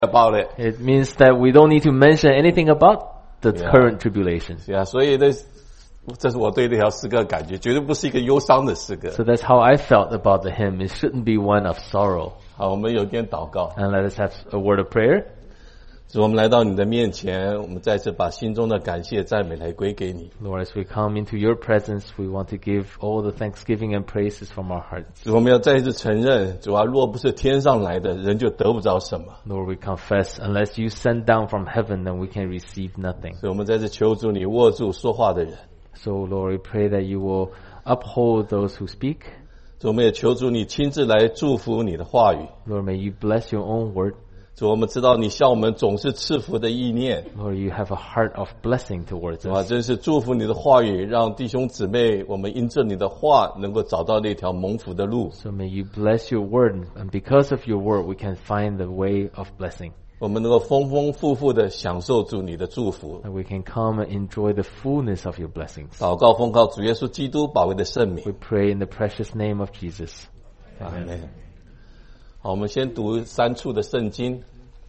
about it. It means that we don't need to mention anything about the Yeah. current tribulation. 是啊，所以这是我对这条诗歌的感觉，绝对不是一个忧伤的诗歌。 So that's how I felt about the hymn. It shouldn't be one of sorrow. 好，我们有点祷告。 And let us have a word of prayer. 主，我们来到你的面前，我们再次把心中的感谢赞美来归给你。 Lord, as we come into your presence, we want to give all the thanksgiving and praises from our hearts. 主，我们要再一次承认，主啊，若不是天上来的，人就得不着什么。 Lord, we confess, unless you send down from heaven, then we can receive nothing. 所以我们再次求主，你握住说话的人。 So, Lord, we pray that you will uphold those who speak. 主，我们也求主你亲自来祝福你的话语。 Lord, may you bless your own word. 主，我们知道你向我们总是赐福的意念， Lord, you have a heart of blessing towards 是吧？ us. 真是祝福你的话语，让弟兄姊妹我们因着你的话，能够找到那条蒙福的路。 So may you bless your word, and because of your word, we can find the way of blessing. 我们能够丰丰富富的享受住你的祝福。 And we can come and enjoy the fullness of your blessings. 祷告奉靠主耶稣基督宝贵的圣名。 We pray in the precious name of Jesus. 阿门。好，我们先读3处的圣经。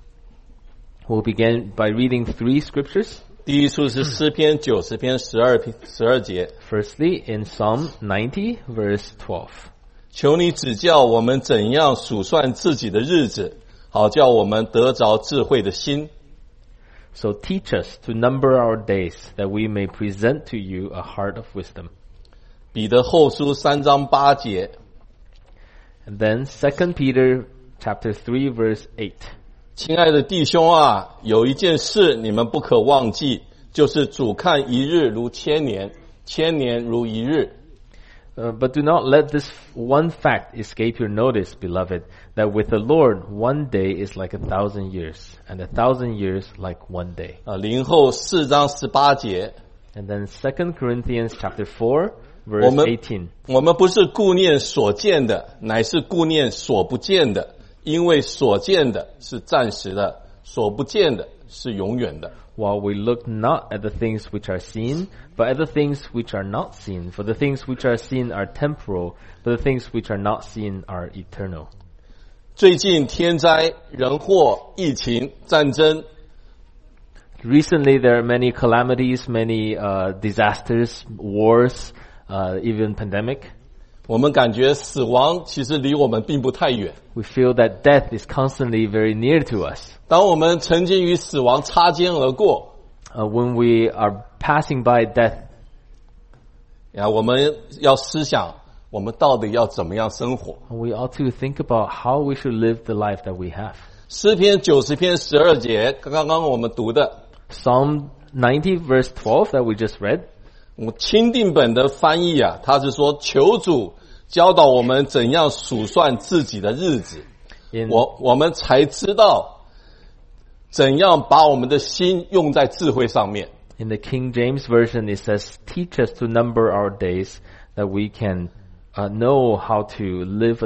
We'll begin by reading 3 scriptures. 第一处是诗篇90篇12节， Firstly, in Psalm 90, verse 12. 求你指教我们怎样数算自己的日子，好叫我们得着智慧的心。 So teach us to number our days, that we may present to you a heart of wisdom. 彼得后书3章8节， And then 2 Peter chapter 3, verse 8. 亲爱的弟兄啊，有一件事你们不可忘记，就是主看一日如千年，千年如一日。 But do not let this one fact escape your notice, beloved, that with the Lord 1 day is like 1,000 years, and 1,000 years like 1 day. 林后4章18节， And then 2 Corinthians chapter 4, 我 verse 们 18. 我们不是顾念所见的，乃是顾念所不见的，因为所见的是暂时的，所不见的是永远的。 While we look not at the things which are seen, but at the things which are not seen. For the things which are seen are temporal, but the things which are not seen are eternal. 最近天灾、人祸、疫情、战争， Recently, there are many calamities, many disasters, wars, even pandemic. 我们感觉死亡其实离我们并不太远。 We feel that death is constantly very near to us. 当我们曾经与死亡擦肩而过， When we are passing by death, 我们要思想我们到底要怎么样生活。 we ought to think about how we should live the life that we have. 诗篇90篇12节，刚刚我们读的， Psalm 90 verse 12 that we just read. 我钦定本的翻译他是说求主教导我们怎样数算自己的日子， In, 我们才知道怎样把我们的心用在智慧上面。 in the King James Version, it says, teach us to number our days that we can know how to live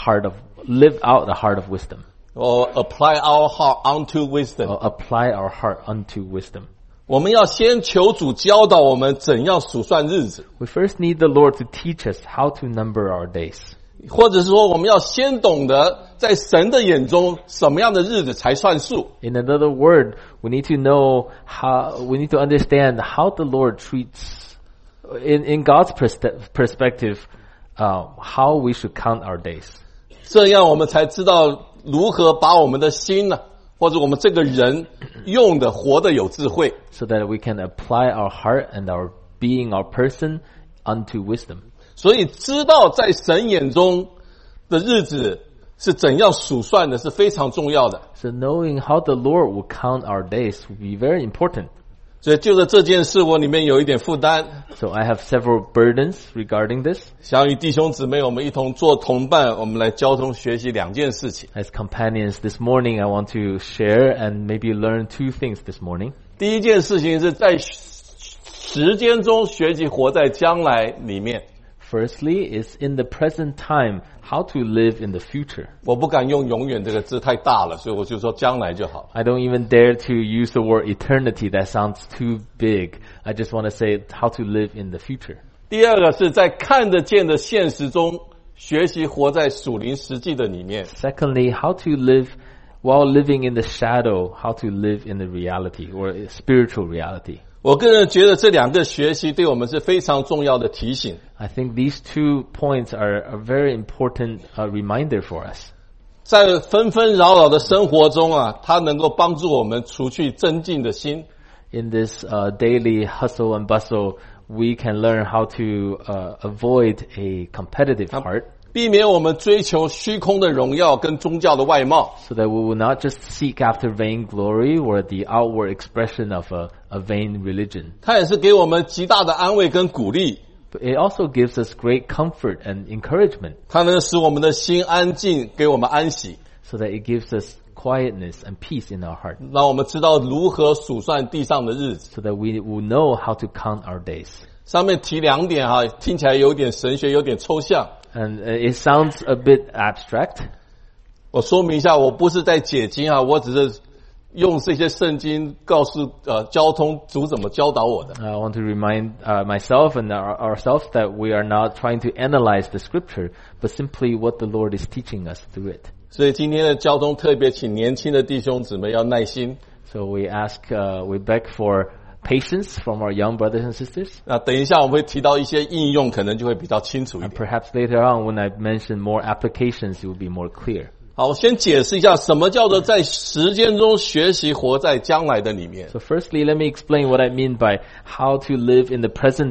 live out the heart of wisdom. Or apply our heart unto wisdom. Or apply our heart unto wisdom. 我们要先求主教导我们怎样数算日子， We first need the Lord to teach us how to number our days. 或者是说我们要先懂得在神的眼中什么样的日子才算数。 In another word, we need to know we need to understand how the Lord treats, in God's perspective, how we should count our days. 这样我们才知道如何把我们的心或者我们这个人用的活得有智慧。 So that we can apply our heart and our being, our person, unto wisdom. 所以知道在神眼中的日子是怎样数算的是非常重要的。 So knowing how the Lord will count our days will be very important. 所以就着这件事我里面有一点负担， So I have several burdens regarding this. 想与弟兄姊妹我们一同做同伴，我们来交通学习2件事情。 As companions this morning, I want to share and maybe learn 2 things this morning. 第一件事情是在时间中学习活在将来里面。 Firstly, is in the present time, how to live in the future. 我不敢用永远这个字太大了，所以我就说将来就好。 I don't even dare to use the word eternity. That sounds too big. I just want to say how to live in the future. 第二个是在看得见的现实中学习活在属灵实际的里面。 Secondly, how to live while living in the shadow, how to live in the reality or spiritual reality. 我个人觉得这两个学习对我们是非常重要的提醒。 I think these 2 points are a very important reminder for us. 在纷纷扰扰的生活中啊，它能够帮助我们除去增进的心。 In this daily hustle and bustle, we can learn how to avoid a competitive heart. 避免我们追求虚空的荣耀跟宗教的外貌。 So that we will not just seek after vainglory or the outward expression of a vain religion. 它也是给我们极大的安慰跟鼓励。 But it also gives us great comfort and encouragement. 它能使我们的心安静，给我们安息， So that it gives us quietness and peace in our heart. 让我们知道如何数算地上的日子。 So that we will know how to count our days. 上面提2点哈，听起来有点神学，有点抽象。 And it sounds a bit abstract. 我说明一下，我不是在解经啊，我只是用这些圣经告诉交通主怎么教导我的。 I want to remind myself and ourselves that we are not trying to analyze the scripture, but simply what the Lord is teaching us through it. 所以今天的交通特别请年轻的弟兄姊妹要耐心。 So we beg for patience from our young brothers and sisters. 那等一下我们会提到一些应用，可能就会比较清楚一 And 点。 perhaps later on when I mention more applications, it will be more clear. 好，我先解释一下什么叫做在时间中学习，活在将来的里面。 So firstly, let me explain what I mean by how to live in the present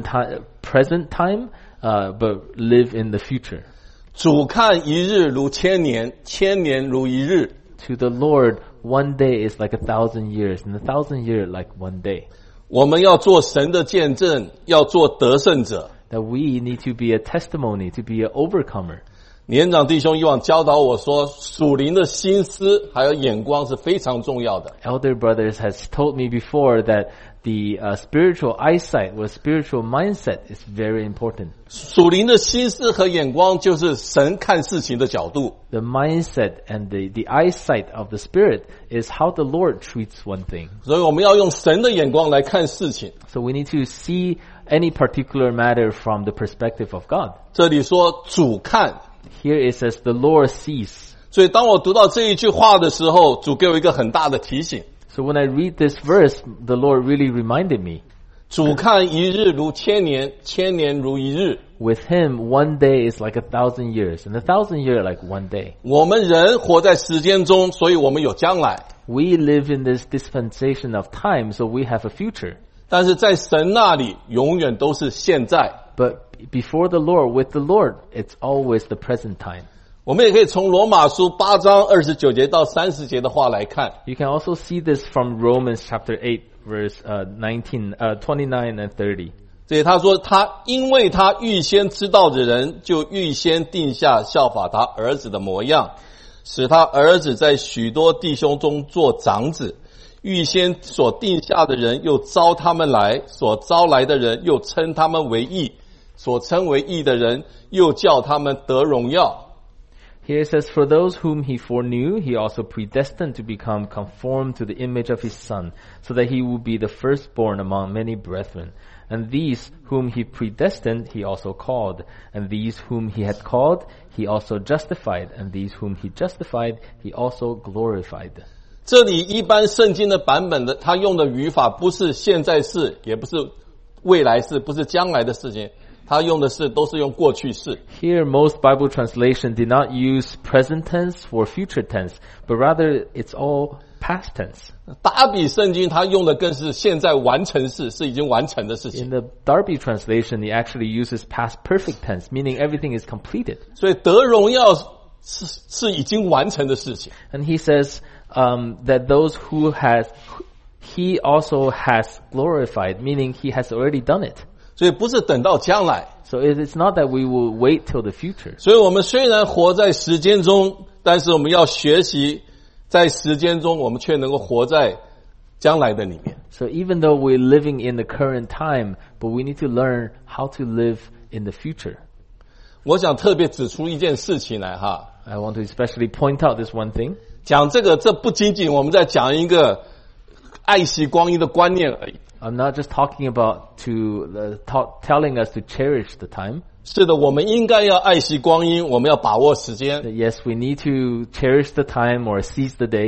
time, but live in the future. 主看一日如千年，千年如一日。 To the Lord, one day is like 1,000 years, and 1,000 years like one day. 我们要做神的见证，要做得胜者。 That we need to be a testimony, to be an overcomer. 年长弟兄以往教导我说，属灵的心思还有眼光是非常重要的。 Elder brothers has told me before that the spiritual eyesight or spiritual mindset is very important. 属灵的心思和眼光就是神看事情的角度。 The mindset and the eyesight of the Spirit is how the Lord treats one thing. 所以我们要用神的眼光来看事情。 So we need to see any particular matter from the perspective of God. 这里说主看， Here it says the Lord sees. 所以当我读到这一句话的时候，主给我一个很大的提醒。 So when I read this verse, the Lord really reminded me. 主看一日如千年，千年如一日。 With Him, one day is like 1,000 years, and 1,000 years like one day. 我们人活在时间中，所以我们有将来。 We live in this dispensation of time, so we have a future. 但是在神那里，永远都是现在。 But before the Lord, with the Lord, it's always the present time. 我们也可以从罗马书8章29节到30节的话来看。 You can also see this from Romans chapter 8, verse 29 and 30. 所以他说因为他预先知道的人，就预先定下效法他儿子的模样，使他儿子在许多弟兄中做长子。预先所定下的人又招他们来，所招来的人又称他们为义，所称为义的人又叫他们得荣耀。 Here it says, For those whom He foreknew, He also predestined to become conformed to the image of His Son, so that He would be the firstborn among many brethren. And these whom He predestined, He also called. And these whom He had called, He also justified. And these whom He justified, He also glorified. 这里一般圣经的版本的，他用的语法不是现在式，也不是未来式，不是将来的事情，他用的是都是用过去式。 Here, most Bible translation did not use present tense for future tense, but rather it's all past tense. 达比圣经他用的更是现在完成式，是已经完成的事情。 In the Darby translation, he actually uses past perfect tense, meaning everything is completed. 所以得荣耀是已经完成的事情。 And he says that those who he also has glorified, meaning he has already done it. 所以不是等到将来。 So it's not that we will wait till the future. 所以我们虽然活在时间中，但是我们要学习在时间中，我们却能够活在将来的里面。 So even though we're living in the current time, but we need to learn how to live in the future. 我想特别指出一件事情来哈， I want to especially point out this one thing. 讲这个，这不仅仅我们在讲一个爱惜光阴的观念而已。 I'm not just talking about telling us to cherish the time. 是的，我们应该要爱惜光阴，我们要把握时间。 That yes, we need to cherish the time or seize the day.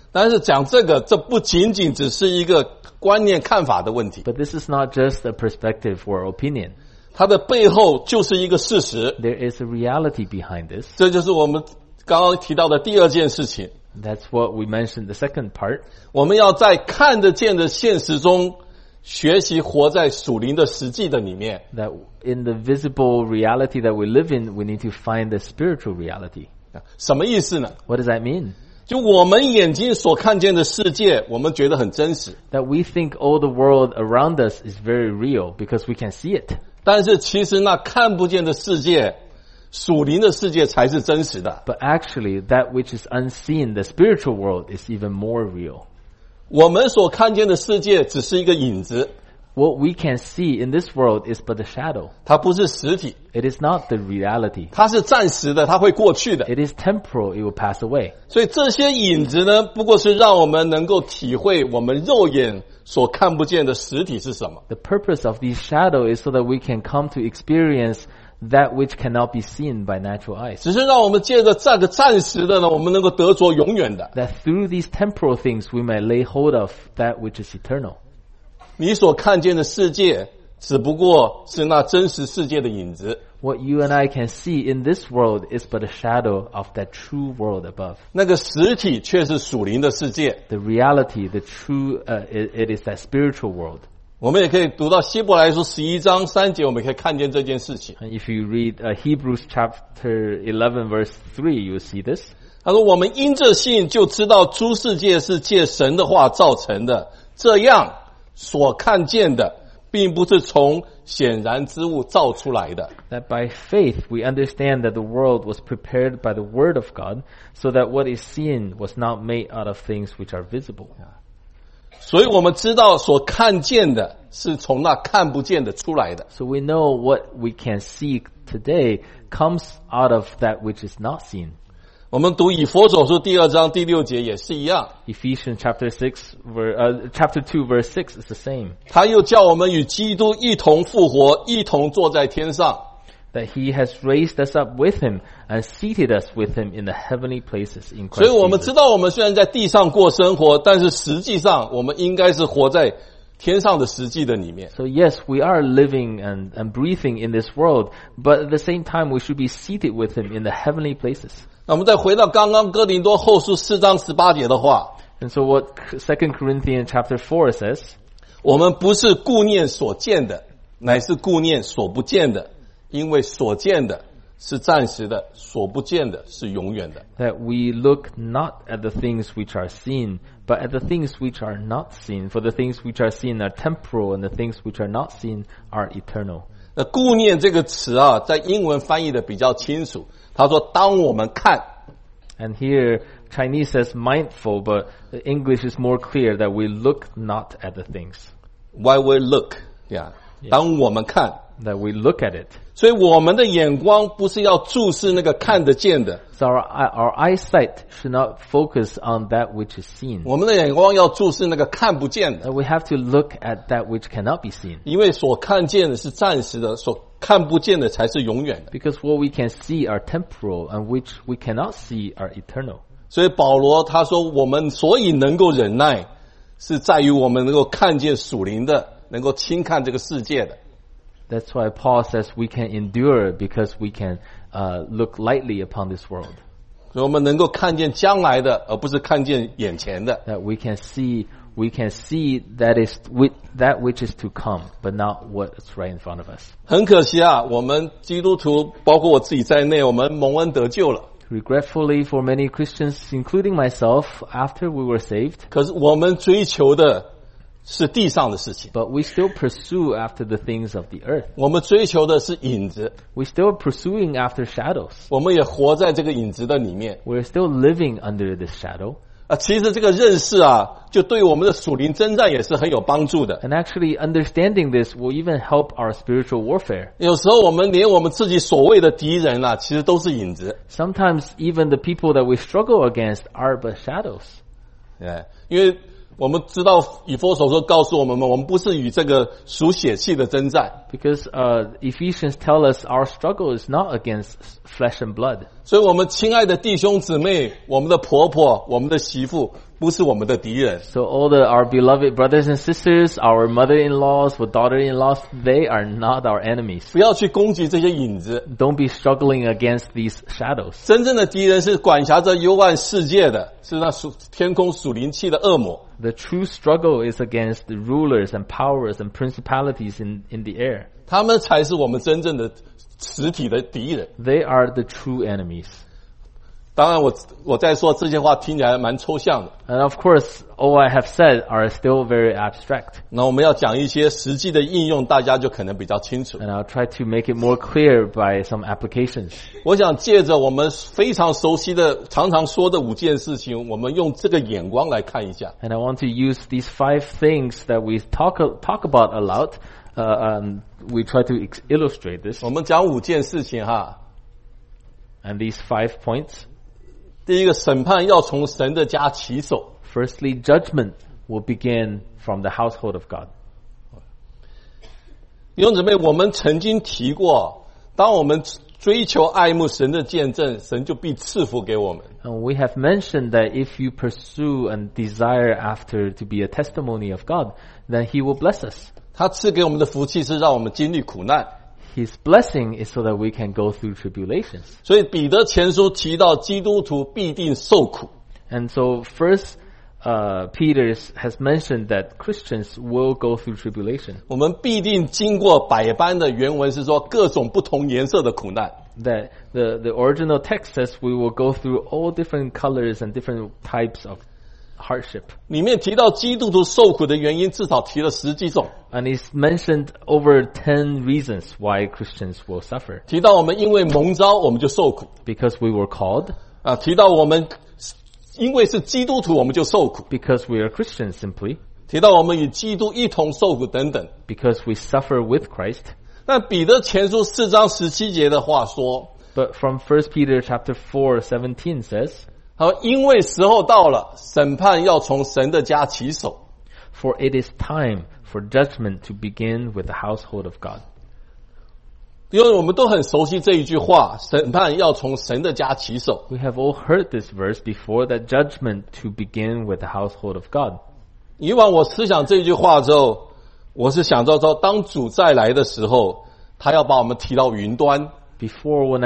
但是讲这个，这不仅仅只是一个观念看法的问题， But this is not just a perspective or opinion. 它的背后就是一个事实。 There is a reality behind this. 这就是我们刚刚提到的第二件事情， That's what we mentioned the second part. 我们要在看得见的现实中学习活在属灵的实际的里面。 That in the visible reality that we live in, we need to find the spiritual reality. 什么意思呢？ What does that mean? 就我们眼睛所看见的世界，我们觉得很真实， That we think all the world around us is very real because we can see it. 但是其实那看不见的世界，属灵的世界才是真实的。 But actually, that which is unseen, the spiritual world, is even more real. 我们所看见的世界只是一个影子， What we can see in this world is but a shadow. 它不是实体， It is not the reality. 它是暂时的，它会过去的。 It is temporal. It will pass away. 所以这些影子呢，不过是让我们能够体会我们肉眼所看不见的实体是什么。 The purpose of these shadows is so that we can come to experience that which cannot be seen by natural eyes. 只是让我们借着这个暂时的呢，我们能够得着永远的。 That through these temporal things we may lay hold of that which is eternal. 你所看见的世界，只不过是那真实世界的影子。 What you and I can see in this world is but a shadow of that true world above. 那个实体却是属灵的世界。 The reality, the true, it is that spiritual world. 我们也可以读到希伯来书11章3节，我们可以看见这件事情。 And if you read Hebrews chapter 11 verse 3, you will see this. 他说：“我们因着信就知道诸世界是借神的话造成的，这样所看见的，并不是从显然之物造出来的。” That by faith we understand that the world was prepared by the word of God, so that what is seen was not made out of things which are visible. 所以我们知道所看见的是从那看不见的出来的。 So we know what we can see today comes out of that which is not seen. 我们读以弗所书2章第6节也是一样， Ephesians chapter 2 verse 6 is the same. 他又叫我们与基督一同复活，一同坐在天上。 That he has raised us up with him and seated us with him in the heavenly places in 所以 Christ 我们 Jesus. 知道，我们虽然在地上过生活，但是实际上我们应该是活在天上的实际的里面。 So yes, we are living and breathing in this world, but at the same time we should be seated with him in the heavenly places. 那我们再回到刚刚哥林多后书4章18节的话， And so what 2 Corinthians chapter 4 says, 我们不是顾念所见的，乃是顾念所不见的，因为所见的是暂时的，所不见的是永远的。 that we look not at the things which are seen, but at the things which are not seen. For the things which are seen are temporal, and the things which are not seen are eternal. 那顾念这个词啊，在英文翻译的比较清楚。他说：“当我们看， And here Chinese says mindful, but the English is more clear that we look not at the things, while we look， 呀、当我们看， that we look at it. 所以我们的眼光不是要注视那个看得见的， So our eyesight should not focus on that which is seen. 我们的眼光要注视那个看不见的， We have to look at that which cannot be seen. 因为所看见的是暂时的，所看不见的才是永远的。 Because what we can see are temporal, and which we cannot see are eternal. 所以保罗他说，我们所以能够忍耐，是在于我们能够看见属灵的，能够轻看这个世界的。 That's why Paul says we can endure because we can look lightly upon this world. 所以我们能够看见将来的，而不是看见眼前的。 That we can see that which is to come, but not what's right in front of us. 很可惜啊，我们基督徒，包括我自己在内，我们蒙恩得救了， Regretfully for many Christians, including myself, after we were saved, 可是我们追求的是地上的事情， but we still pursue after the things of the earth. 我们追求的是影子， We're still pursuing after shadows. 我们也活在这个影子的里面。 We're still living under this shadow. 其实这个认识啊，就对我们的属灵征战也是很有帮助的。 And actually understanding this will even help our spiritual warfare. 有时候我们连我们自己所谓的敌人啊，其实都是影子。 Sometimes even the people that we struggle against are but shadows. 因为我们知道以弗所书告诉我们，我们不是与这个属血气的征战， Because Ephesians tell us our struggle is not against flesh and blood. 所以我们亲爱的弟兄姊妹，我们的婆婆，我们的媳妇， 不是我们的敌人。 So all our beloved brothers and sisters, our mother-in-laws, or daughter-in-laws, they are not our enemies. 不要去攻击这些影子， Don't be struggling against these shadows. 真正的敌人是管辖着幽暗世界的，是那天空属灵气的恶魔。 The true struggle is against the rulers and powers and principalities in the air. 他们才是我们真正的实体的敌人。 They are the true enemies. 当然我在说这些话听起来蛮抽象的， And of course, all I have said are still very abstract. 那我们要讲一些实际的应用，大家就可能比较清楚。 And I'll try to make it more clear by some applications. 我想借着我们非常熟悉的常常说的5件事情，我们用这个眼光来看一下。 And I want to use these 5 things that we talk about a lot. We try to illustrate this. 我们讲5件事情哈。 And these 5 points. 第一个，审判要从神的家起手。 Firstly, judgment will begin from the household of God. 弟兄姊妹，我们曾经提过，当我们追求爱慕神的见证，神就必赐福给我们。 And we have mentioned that if you pursue and desire after to be a testimony of God, then He will bless us. 他赐给我们的福气是让我们经历苦难。 His blessing is so that we can go through tribulations. 所以彼得前书提到基督徒必定受苦。 And so first, Peter has mentioned that Christians will go through tribulation. 我们必定经过百般的，原文是说各种不同颜色的苦难。 That the original text says we will go through all different colors and different types of hardship. 里面提到基督徒受苦的原因，至少提了10几种。 And he's mentioned over 10 reasons why Christians will suffer. 提到我们因为蒙召，我们就受苦。 Because we were called. 提到我们因为是基督徒，我们就受苦。 Because we are Christians simply. 提到我们与基督一同受苦等等。 Because we suffer with Christ. 但彼得前书4章17节的话说， But from 1 Peter chapter 4:17 says, 他说因为时候到了，审判要从神的家起手。 For it is time for judgment to begin with the household of God. 因为我们都很熟悉这一句话，审判要从神的家起手。 We have all heard this verse before, that judgment to begin with the household of God. 以往我思想这句话之后，我是想到说，当主再来的时候，他要把我们提到云端。 Before, when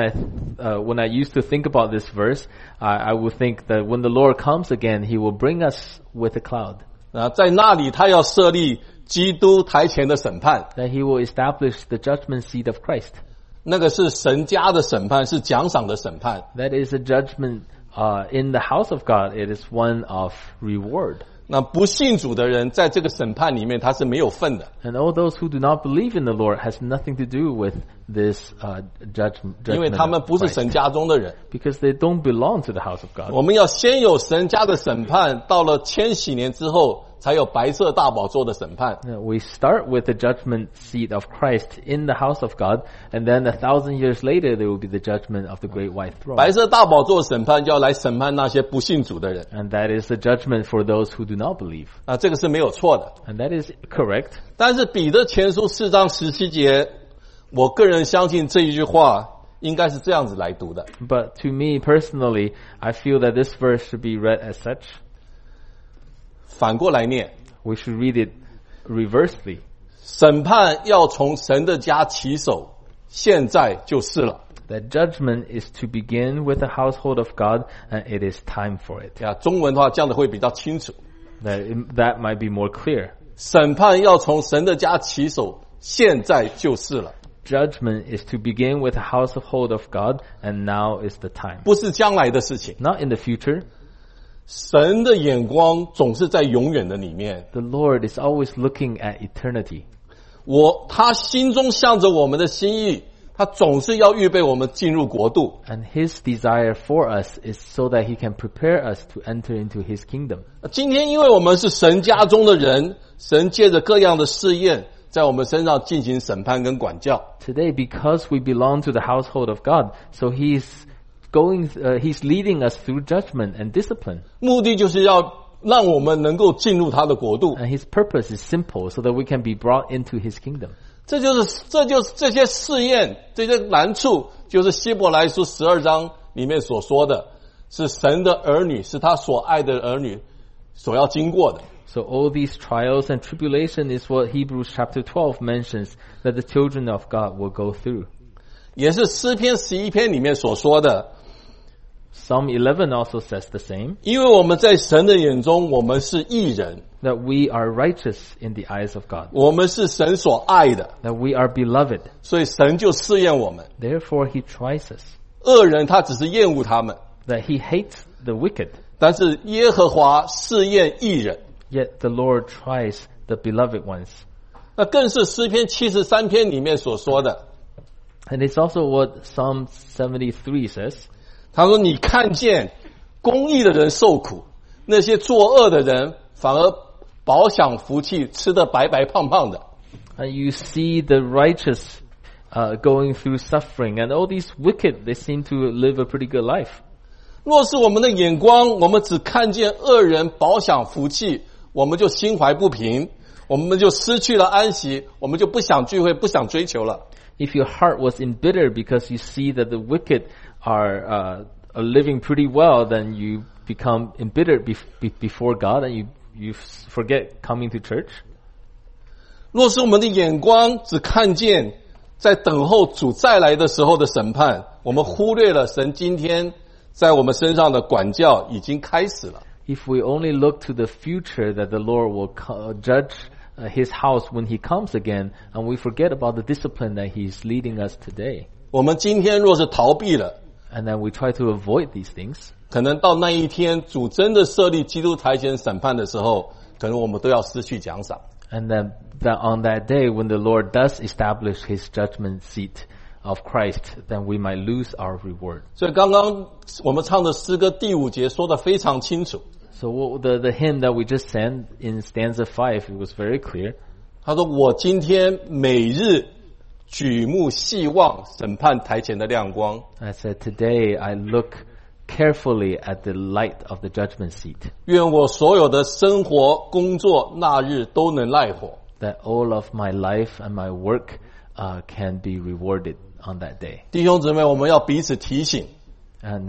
I used to think about this verse, I would think that when the Lord comes again, He will bring us with a cloud. 在那里他要设立基督台前的审判， That He will establish the judgment seat of Christ. 那个是神家的审判，是奖赏的审判。 That is a judgment in the house of God. It is one of reward. 那不信主的人在这个审判里面他是没有份的， And all those who do not believe in the Lord has nothing to do with this judgment 因为他们 of 不是 Christ. 神家中的人。 Because they don't belong to the house of God. 我们要先有神家的审判，到了千禧年之后，才有白色大宝座的审判。 We start with the judgment seat of Christ in the house of God, and then 1,000 years later there will be the judgment of the great white throne. 白色大宝座审判就要来审判那些不信主的人， And that is the judgment for those who do not believe. 这个是没有错的。 And that is correct. 但是彼得前书4章17节，我个人相信这一句话应该是这样子来读的。 But to me personally, I feel that this verse should be read as such. 反过来念， We should read it reversely. 审判要从神的家起手，现在就是了。 That judgment is to begin with the household of God, and it is time for it. 中文的话这样的会比较清楚。 That might be more clear. 审判要从神的家起手，现在就是了， Judgment is to begin with the household of God, and now is the time. 不是将来的事情。 Not in the future. 神的眼光总是在永远的里面。 The Lord is always looking at eternity. 他心中向着我们的心意，他总是要预备我们进入国度。 And His desire for us is so that He can prepare us to enter into His kingdom. 今天因为我们是神家中的人，神借着各样的试验，在我们身上进行审判跟管教。 Today, because we belong to the household of God, so He's leading us through judgment and discipline. 目的就是要让我们能够进入他的国度。 And His purpose is simple, so that we can be brought into His kingdom. 这就是这些试验，这些难处，就是希伯来书12章里面所说的，是神的儿女，是他所爱的儿女， 所要经过的。 So all these trials and tribulation is what Hebrews chapter 12 mentions that the children of God will go through. 也是诗篇11篇里面所说的， Psalm 11 also says the same, 因为我们在神的眼中，我们是义人， that we are righteous in the eyes of God, 我们是神所爱的， that we are beloved. 所以神就试验我们。 Therefore he tries us, 恶人他只是厌恶他们， that he hates the wicked, 但是耶和华试验义人。 yet the Lord tries the beloved ones. 那更是诗篇73篇里面所说的， And it's also what Psalm 73 says, 他说你看见公义的人受苦，那些作恶的人反而饱享福气，吃得白白胖胖的。 and you see the righteous going through suffering, and all these wicked, they seem to live a pretty good life. 若是我们的眼光，我们只看见恶人饱享福气，我们就心怀不平，我们就失去了安息，我们就不想聚会，不想追求了。 If your heart was embittered because you see that the wicked are living pretty well, then you become embittered before God, and you forget coming to church. 若是我们的眼光只看见在等候主再来的时候的审判，我们忽略了神今天在我们身上的管教已经开始了。 If we only look to the future that the Lord will judge his house when he comes again, and we forget about the discipline that he's leading us today, 我们今天若是逃避了， and then we try to avoid these things, 可能到那一天主真的设立基督台前审判的时候，可能我们都要失去奖赏。 and then on that day when the Lord does establish his judgment seat of Christ, then we might lose our reward. 所以刚刚我们唱的诗歌第5节说得非常清楚， So the hymn that we just sang in stanza 5, it was very clear. 他说我今天每日举目细望审判台前的亮光， I said, today I look carefully at the light of the judgment seat, 愿我所有的生活工作那日都能赖活。 that all of my life and my work can be rewarded on that day. 弟兄姊妹，我们要彼此提醒， And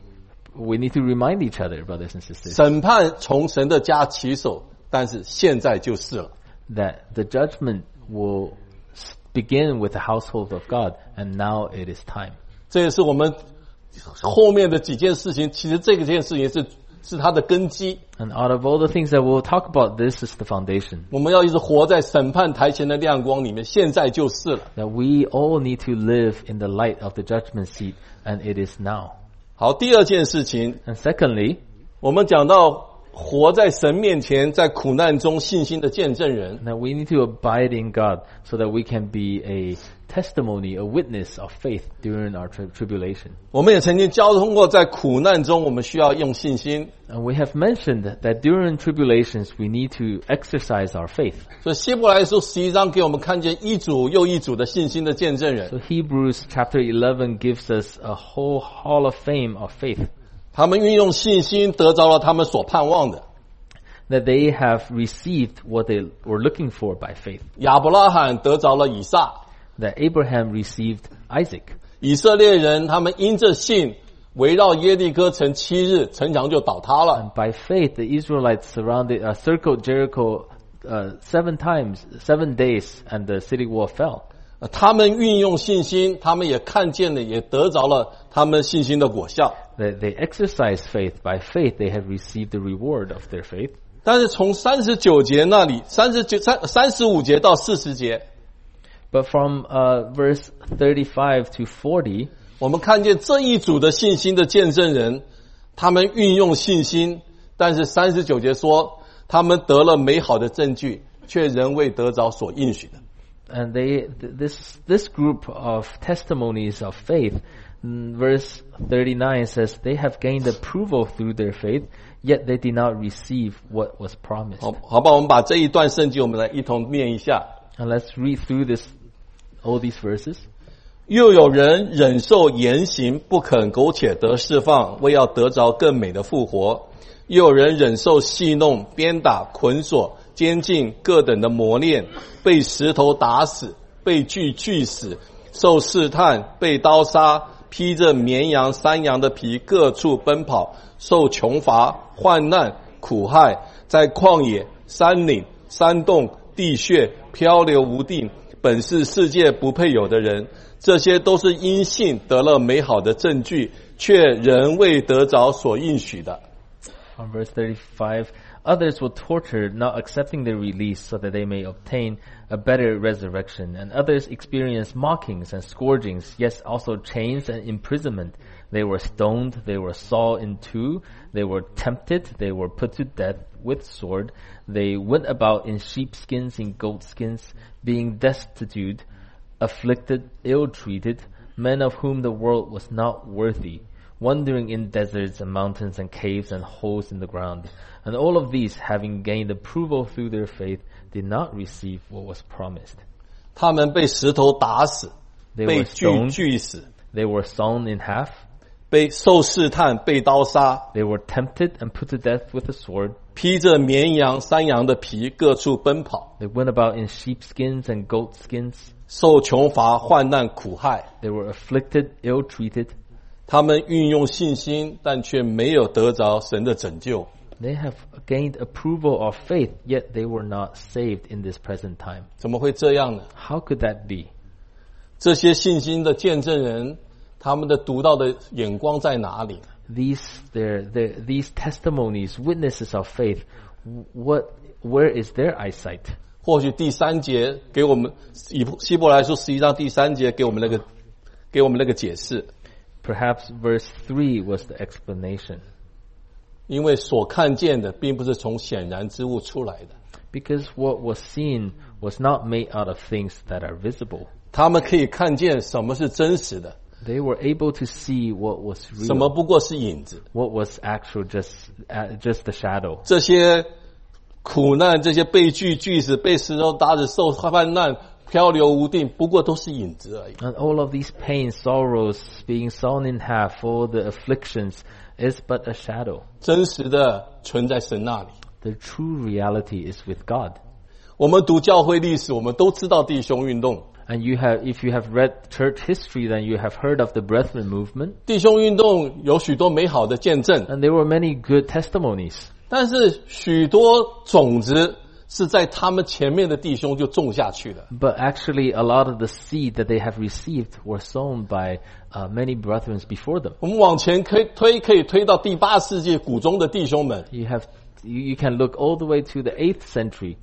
we need to remind each other, brothers and sisters, 审判从神的家起手，但是现在就是了。 that the judgment will begin with the household of God, and now it is time. 这也是我们后面的几件事情，其实这件事情是它的根基。 And out of all the things that we'll talk about, this is the foundation. 我们要一直活在审判台前的亮光里面，现在就是了。 That we all need to live in the light of the judgment seat, and it is now. 好，第二件事情， And secondly, 我们讲到活在神面前，在苦难中信心的见证人。 that we need to abide in God so that we can be a testimony, a witness of faith during our tribulation. 我们也曾经交通过，在苦难中我们需要用信心。 And we have mentioned that during tribulations we need to exercise our faith. 所以希伯来书11章给我们看见一组又一组的信心的见证人， So Hebrews chapter 11 gives us a whole hall of fame of faith, 他们运用信心得着了他们所盼望的。 that they have received what they were looking for by faith. 亚伯拉罕得着了以撒， That Abraham received Isaac. 以色列人他们因着信围绕耶利哥城7日，城墙就倒塌了。 And by faith, the Israelites circled Jericho 7 days, and the city wall fell. 他们运用信心，他们也看见了，也得着了他们信心的果效。 They exercise faith. By faith, they have received the reward of their faith. 但是从39节那里，35节到40节， But from verse 35 to 40, 我们看见这一组的信心的见证人，他们运用信心，但是39节说，他们得了美好的证据，却仍未得着所应许的。 and this group of testimonies of faith, verse 39 says, they have gained approval through their faith, yet they did not receive what was promised. 好吧，我们把这一段圣经我们来一同念一下。 And let's read through all these verses. 又有人忍受严刑，不肯苟且得释放，为要得着更美的复活；又有人忍受戏弄、鞭打、捆锁、监禁各等的磨练，被石头打死，被锯死，受试探，被刀杀，披着绵羊、山羊的皮，各处奔跑，受穷乏、患难、 苦害，在旷野、山岭、山洞、地穴漂流无定，本是世界不配有的人，这些都是因信得了美好的证据，却仍未得着所应许的。 On verse 35, others will torture, not accepting their release so that they may obtain a better resurrection. And others experience mockings and scourgings, yes, also chains and imprisonment. They were stoned, they were sawed in two, they were tempted, they were put to death with sword. They went about in sheepskins and goatskins, being destitute, afflicted, ill-treated, men of whom the world was not worthy, wandering in deserts and mountains and caves and holes in the ground. And all of these, having gained approval through their faith, did not receive what was promised. 他们被石头打死， They 被 were stoned, 锯死， they were sawn in half, 被受试探，被刀杀， they were tempted and put to death with a sword. 披着绵羊、山羊的皮，各处奔跑， They went about in sheepskins and goatskins. 受穷乏、患难、苦害。 They were afflicted, ill-treated. 他们运用信心，但却没有得着神的拯救。 They have gained approval of faith, yet they were not saved in this present time. 怎么会这样呢？ How could that be? 这些信心的见证人，他们的独到的眼光在哪里？ These testimonies, witnesses of faith, where is their eyesight? 或许第三节给我们希伯来书11章第3节给我们那个解释。 Perhaps verse 3 was the explanation. 因为所看见的并不是从显然之物出来的， Because what was seen was not made out of things that are visible. 他们可以看见什么是真实的， They were able to see what was 什么 real, 不过是影子。 what was actual, just the shadow. 这些苦难，这些被锯死、被石头打死、受患难、漂流无定，不过都是影子而已。 And all of these pains, sorrows, being sawn in half, all the afflictions is but a shadow. 真实的存在神那里。 The true reality is with God. 我们读教会历史，我们都知道弟兄运动。 And if you have read church history, then you have heard of the Brethren movement. 弟兄运动有许多美好的见证， And there were many good testimonies. 但是许多种子是在他们前面的弟兄就种下去了。 But actually, a lot of the seed that they have received were sown by many brethren before them. 我们往前可以推到第8世纪古中的弟兄们， You can look all the way to the 8th century.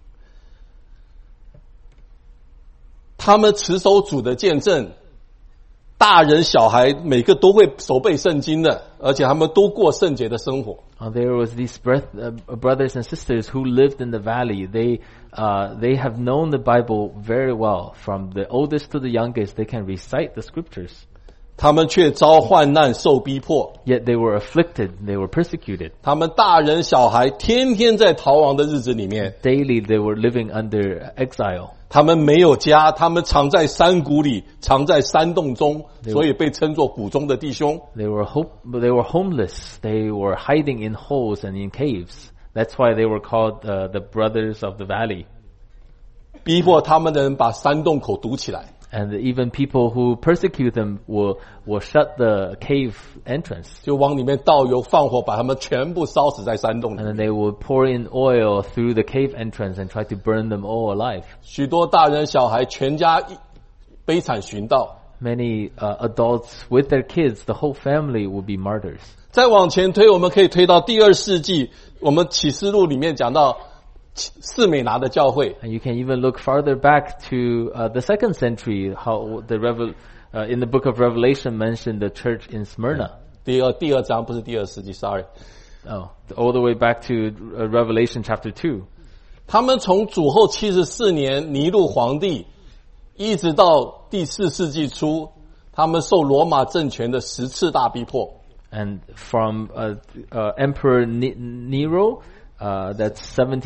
他们持守主的见证，大人小孩每个都会手背圣经的，而且他们都过圣洁的生活。 There was these brothers and sisters who lived in the valley. They have known the Bible very well. From the oldest to the youngest, they can recite the scriptures. 他们却遭患难受逼迫， Yet they were afflicted, they were persecuted. 他们大人小孩天天在逃亡的日子里面， Daily they were living under exile. 他们没有家，他们藏在山谷里，藏在山洞中，所以被称作谷中的弟兄。 They were homeless. They were hiding in holes and in caves. That's why they were called the brothers of the valley. 逼迫他们的人把山洞口堵起来， And even people who persecute them will shut the cave entrance. 就往里面倒油放火，把他们全部烧死在山洞里。 And then they will pour in oil through the cave entrance and try to burn them all alive. 许多大人小孩全家悲惨寻到。 Many adults with their kids, the whole family will be martyrs. 再往前推，我们可以推到第2世纪，我们启示录里面讲到士美拿的教会。 And you can even look farther back to the 2nd century, how in the book of Revelation mentioned the church in Smyrna. 第二章不是第2世纪 ，sorry。 Oh, all the way back to Revelation chapter 2. 他们从主后74年尼禄皇帝一直到第4世纪初，他们受罗马政权的10次大逼迫。 And from Emperor Nero, that's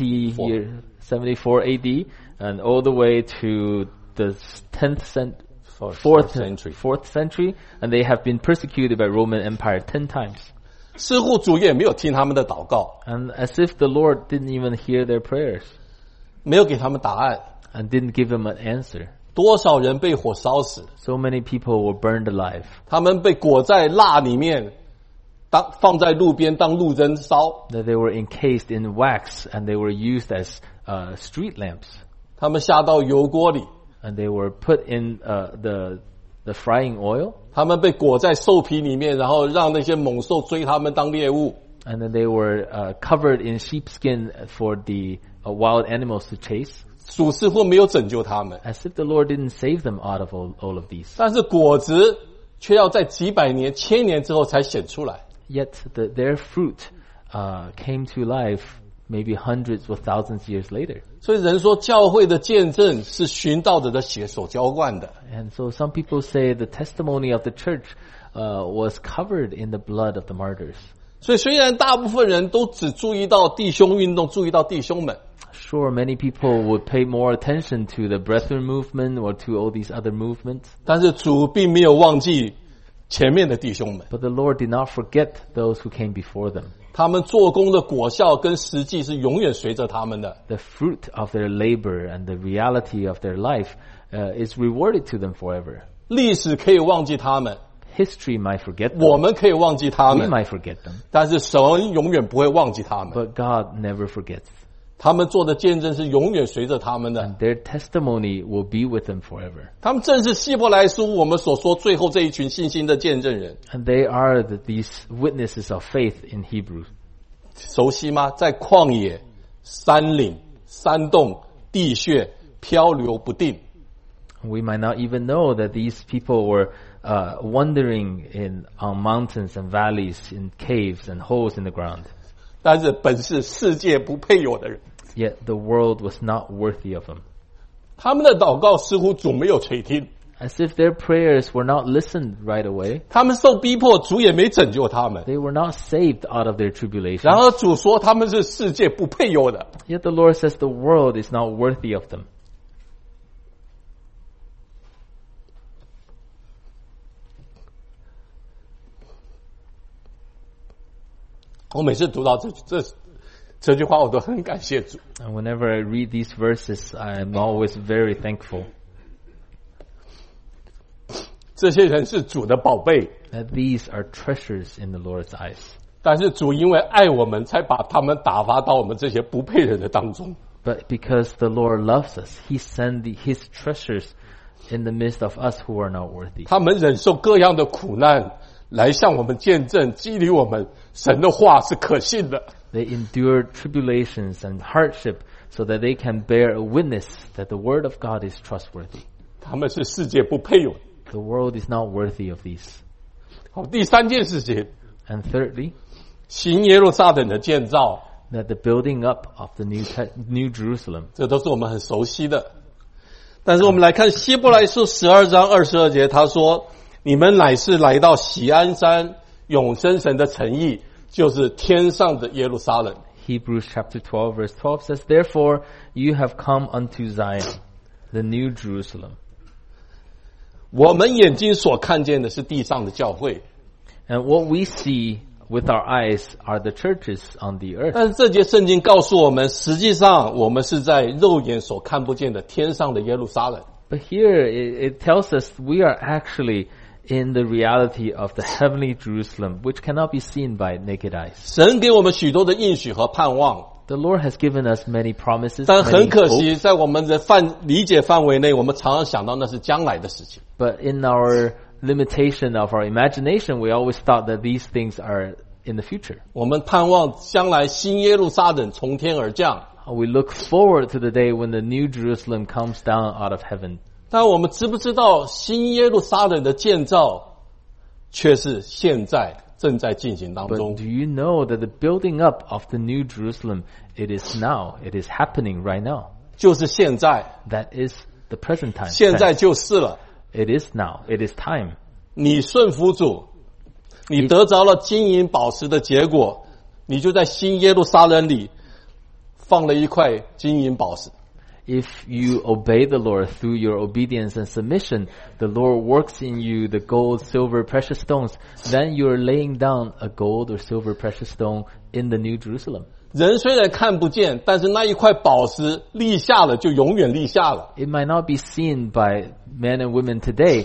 74 AD, and all the way to the 4th century, and they have been persecuted by Roman Empire 10 times. 似乎主也没有听他们的祷告， And as if the Lord didn't even hear their prayers 没有给他们答案。 and didn't give them an answer. 多少人被火烧死， So many people were burned alive. 他们被裹在蜡里面， 放在路边当路灯烧。 That they were encased in wax and they were used as street lamps. 他们下到油锅里， And they were put in the frying oil. 他们被裹在兽皮里面，然后让那些猛兽追他们当猎物。 And then they were covered in sheepskin for the wild animals to chase. 主似乎没有拯救他们， As if the Lord didn't save them out of all of these. 但是果子却要在几百年、千年之后才显出来。 Yet their fruit came to life maybe hundreds or thousands years later. 所以人说，教会的见证是寻道者的血所浇灌的。 And so some people say the testimony of the church was covered in the blood of the martyrs. 所以虽然大部分人都只注意到弟兄运动，注意到弟兄们， Sure, many people would pay more attention to the Brethren movement or to all these other movements, 但是主并没有忘记前面的弟兄们， but the Lord did not forget those who came before them. 他们做工的果效跟实际是永远随着他们的。 The fruit of their labor and the reality of their life is rewarded to them forever. 历史可以忘记他们， History might forget 我 them. 们可以忘记他 We 们， might forget them, 但是神永远不会忘记他们。 but God never forgets. 他们做的见证是永远随着他们的。 And their testimony will be with them forever. 他们正是希伯来书我们所说最后这一群信心的见证人。 And they are these witnesses of faith in Hebrew. 熟悉吗？在旷野、山岭、山洞、地穴漂流不定。 We might not even know that these people were wandering on mountains and valleys, in caves and holes in the ground. 但是本是世界不配有的人， Yet the world was not worthy of them. 他们的祷告似乎主没有垂听， As if their prayers were not listened right away. 他们受逼迫，主也没拯救他们。 They were not saved out of their tribulation. 然而主说他们是世界不配有的。 Yet the Lord says the world is not worthy of them. 我每次读到这句话，我都很感谢主。 And whenever I read these verses, I am always very thankful 这些人是主的宝贝， that these are treasures in the Lord's eyes. 但是主因为爱我们，才把他们打发到我们这些不配人的当中。 But because the Lord loves us, He sent His treasures in the midst of us who are not worthy. 他们忍受各样的苦难，来向我们见证，激励我们，神的话是可信的。 They endured tribulations and hardship so that they can bear a witness that the word of God is trustworthy. 他们是世界不配有的。 The world is not worthy of these. 好，第三件事情， And thirdly, 新耶路撒冷的建造， that the building up of the New Jerusalem. 这都是我们很熟悉的。但是我们来看希伯来书12章22节，他说：“你们乃是来到锡安山永生神的城邑，就是天上的耶路撒冷。” Hebrews chapter 12 verse 12 says, Therefore you have come unto Zion, the New Jerusalem. 我们眼睛所看见的是地上的教会， And what we see with our eyes are the churches on the earth. 但是这节圣经告诉我们，实际上我们是在肉眼所看不见的天上的耶路撒冷。 But here it tells us we are actually in the reality of the heavenly Jerusalem, which cannot be seen by naked eyes. 神给我们许多的应许和盼望， The Lord has given us many promises, 但很 many 可 hopes, 惜，在我们的理解范围内，我们常常想到那是将来的事情。 but in our limitation of our imagination, we always thought that these things are in the future. 我们盼望将来新耶路撒冷从天而降， We look forward to the day when the New Jerusalem comes down out of heaven. 但我们知不知道新耶路撒冷的建造却是现在正在进行当 But 中 do？ you know that the building up of the New Jerusalem, it is now, it is happening right now. 就是现在， That is the present time. 现在 tense. 就是了。 It is now. It is time. 你顺服主，你得着了金银宝石的结果，你就在新耶路撒冷里放了一块金银宝石。 If you obey the Lord through your obedience and submission, the Lord works in you the gold, silver, precious stones. Then you are laying down a gold or silver precious stone in the New Jerusalem. 人虽然看不见，但是那一块宝石立下了，就永远立下了。 It might not be seen by men and women today,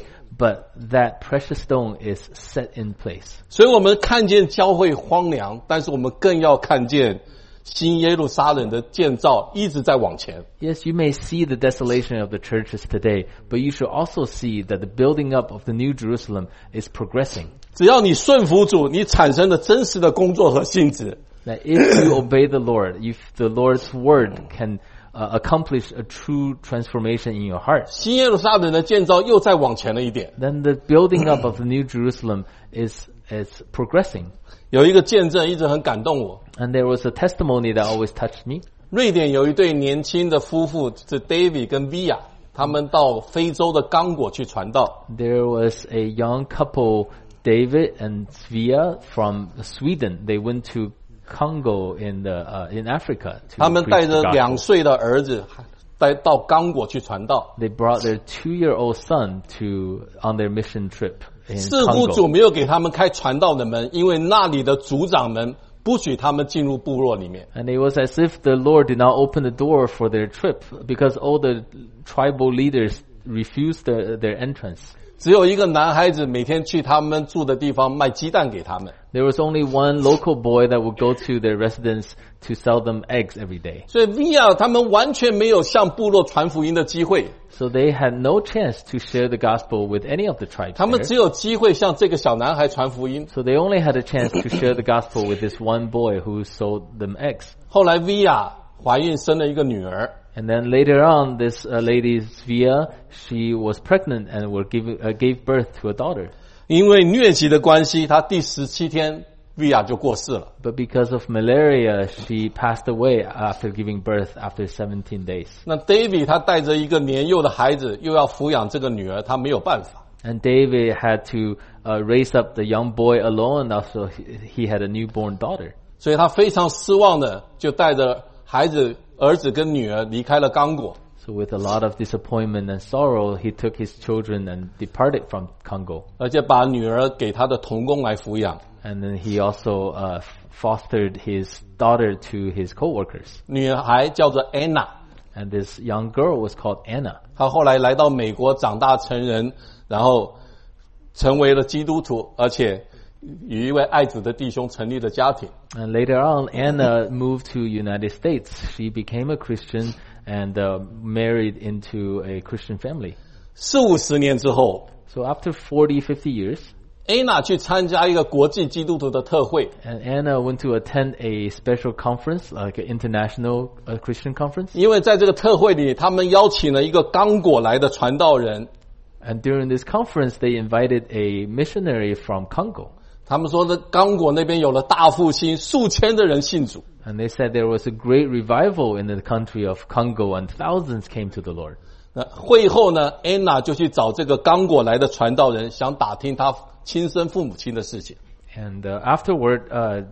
but that precious stone is set in place. 所以我们看见教会荒凉，但是我们更要看见新耶路撒冷的建造一直在往前。 Yes, you may see the desolation of the churches today, but you should also see that the building up of the New Jerusalem is progressing. 只要你顺服主，你产生了真实的工作和性质， That if you obey the Lord, if the Lord's word can accomplish a true transformation in your heart, 新耶路撒冷的建造又再往前了一点。 then the building up of the New Jerusalem is progressing. 有一个见证一直很感动我。 And there was a testimony that always touched me. 瑞典有一对年轻的夫妇，是 David 跟 Via， 他们到非洲的刚果去传道。 There was a young couple, David and Svea from Sweden. They went to Congo in Africa 他 to 们带 preach the 着 gospel. 2岁的儿子带到刚果去传道。 They brought their 2-year-old son on their mission trip in 似乎主 Congo. 没有给他们开传道的门，因为那里的族长们不许他们进入部落里面。 And it was as if the Lord did not open the door for their trip because all the tribal leaders refused their entrance. 只有一个男孩子每天去他们住的地方卖鸡蛋给他们。 There was only one local boy that would go to their residence to sell them eggs every day. 所以 Via 他们完全没有向部落传福音的机会， So they had no chance to share the gospel with any of the tribes 他们 there. 只有机会向这个小男孩传福音。 So they only had a chance to share the gospel with this one boy who sold them eggs. 后来 Via 怀孕生了一个女儿， And then later on, this lady Svea, she was pregnant and gave birth to a daughter. 因为疟疾的关系，她第17天 Via 就过世了。 But because of malaria, she passed away after giving birth after 17 days. 那 David 他带着一个年幼的孩子，又要抚养这个女儿，他没有办法。 And David had to raise up the young boy alone. Also, he had a newborn daughter. 所以他非常失望的，就带着儿子跟女儿离开了刚果。 So with a lot of disappointment and sorrow, he took his children and departed from Congo. 而且把女儿给他的同工来抚养。 And then he also fostered his daughter to his co-workers. 女孩叫做 Anna， And this young girl was called Anna. 她后来来到美国长大成人，然后成为了基督徒，而且与一位爱主的弟兄成立了家庭。 And later on, Anna moved to United States. She became a Christian and married into a Christian family. 40-50年之后， So after 40, 50 years, Anna 去参加一个国际基督徒的特会， and Anna went to attend a special conference, like an international Christian conference. 因为在这个特会里，他们邀请了一个刚果来的传道人。 And during this conference, they invited a missionary from Congo. 他们说，这刚果那边有了大复兴，数千的人信主。 And they said there was a great revival in the country of Congo and thousands came to the Lord. 那会后呢 ，Anna 就去找这个刚果来的传道人，想打听他亲生父母亲的事情。 And afterward,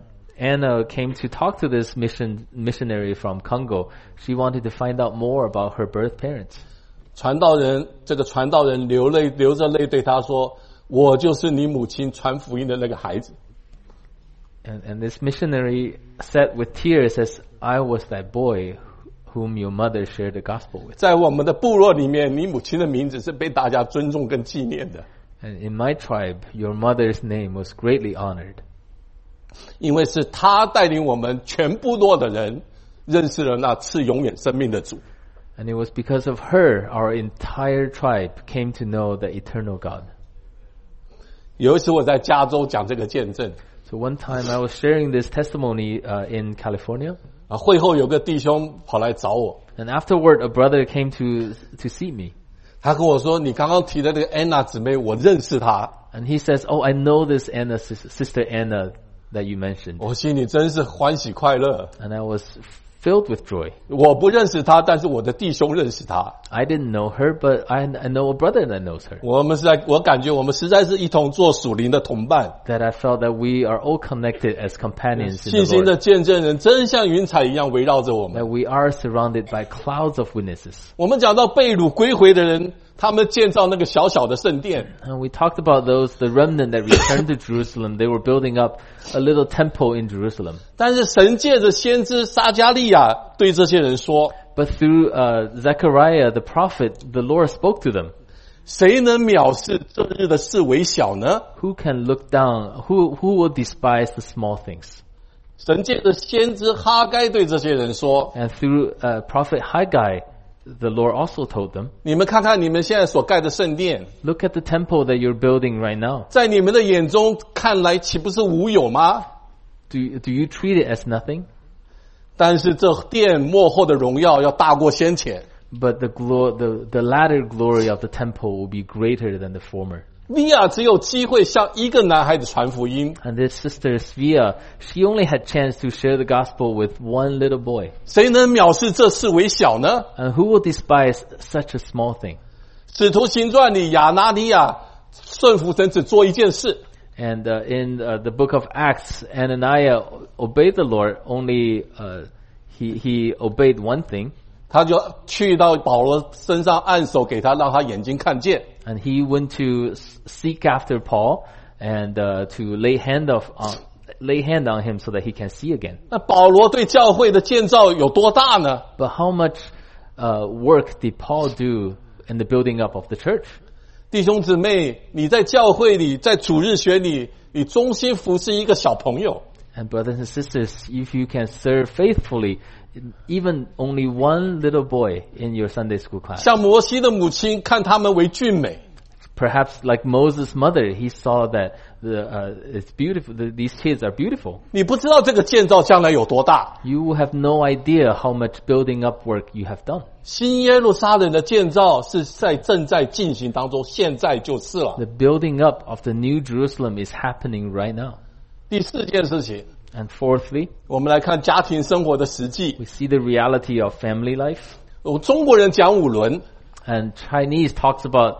Anna came to talk to this missionary from Congo. She wanted to find out more about her birth parents. 这个传道人流着泪对他说：“我就是你母亲传福音的那个孩子。” And this missionary said with tears, says, I was that boy whom your mother shared the gospel with. 在我们的部落里面，你母亲的名字是被大家尊重跟纪念的， And in my tribe, your mother's name was greatly honored. 因为是她带领我们全部落的人认识了那赐永远生命的主。 And it was because of her, our entire tribe came to know the eternal God. 有一次我在加州讲这个见证， So one time I was sharing this testimony in California. 会后有个弟兄跑来找我， And afterward, a brother came to see me. 他跟我说：“你刚刚提的这个安娜姊妹，我认识她。” And he says, oh, I know this Anna, Sister Anna that you mentioned. 我心里真是欢喜快乐。 And I was filled with joy. 我不认识她，但是我的弟兄认识她。 I didn't know her, but I know a brother that knows her. 我感觉我们实在是一同做属灵的同伴。 That I felt that we are all connected as companions in 信 the 心的 Lord. 见证人真像云彩一样围绕着我们。 That we are surrounded by clouds of witnesses. 我们讲到被掳归回的人，他们建造那个小小的圣殿。 And we talked about the remnant that returned to Jerusalem. They were building up a little temple in Jerusalem. 但是神借着先知撒迦利亚对这些人说： But through Zechariah the prophet, the Lord spoke to them. 谁能藐视这日的事为小呢？ Who can look down? Who will despise the small things? 神借着先知哈该对这些人说 And through Prophet Haggai, the Lord also told them, 你们看看你们现在所盖的圣殿， look at the temple that you're building right now. 在你们的眼中看来岂不是无有吗？ Do you treat it as nothing? 但是这殿幕后的荣耀要大过先前。 But the latter glory of the temple will be greater than the former. 利亚只有机会向一个男孩子传福音， And this sister Svea, she only had chance to share the gospel with one little boy. 谁能藐视这事为小呢？ And who will despise such a small thing? 使徒行传里亚拿尼亚顺服神只做一件事， And in the book of Acts, Ananias obeyed the Lord. Only he obeyed one thing, 他就去到保罗身上按手给他，让他眼睛看见。 and he went to seek after Paul and to lay hand on him so that he can see again. 那保罗对教会的建造有多大呢？ But how much work did Paul do in the building up of the church? 弟兄姊妹，你在教会里，在主日学里，你忠心服侍一个小朋友， And brothers and sisters, if you can serve faithfully, even only one little boy in your Sunday school class, 像摩西的母亲看他们为俊美， perhaps like Moses' mother, he saw that it's beautiful. These kids are beautiful. 你不知道这个建造将来有多大。 You will have no idea how much building up work you have done. 新耶路撒冷的建造是正在进行当中，现在就是了。 The building up of the New Jerusalem is happening right now. 第四件事情， And fourthly, 我们来看家庭生活的实际。 we see the reality of family life. 我们中国人讲五伦， And Chinese talks about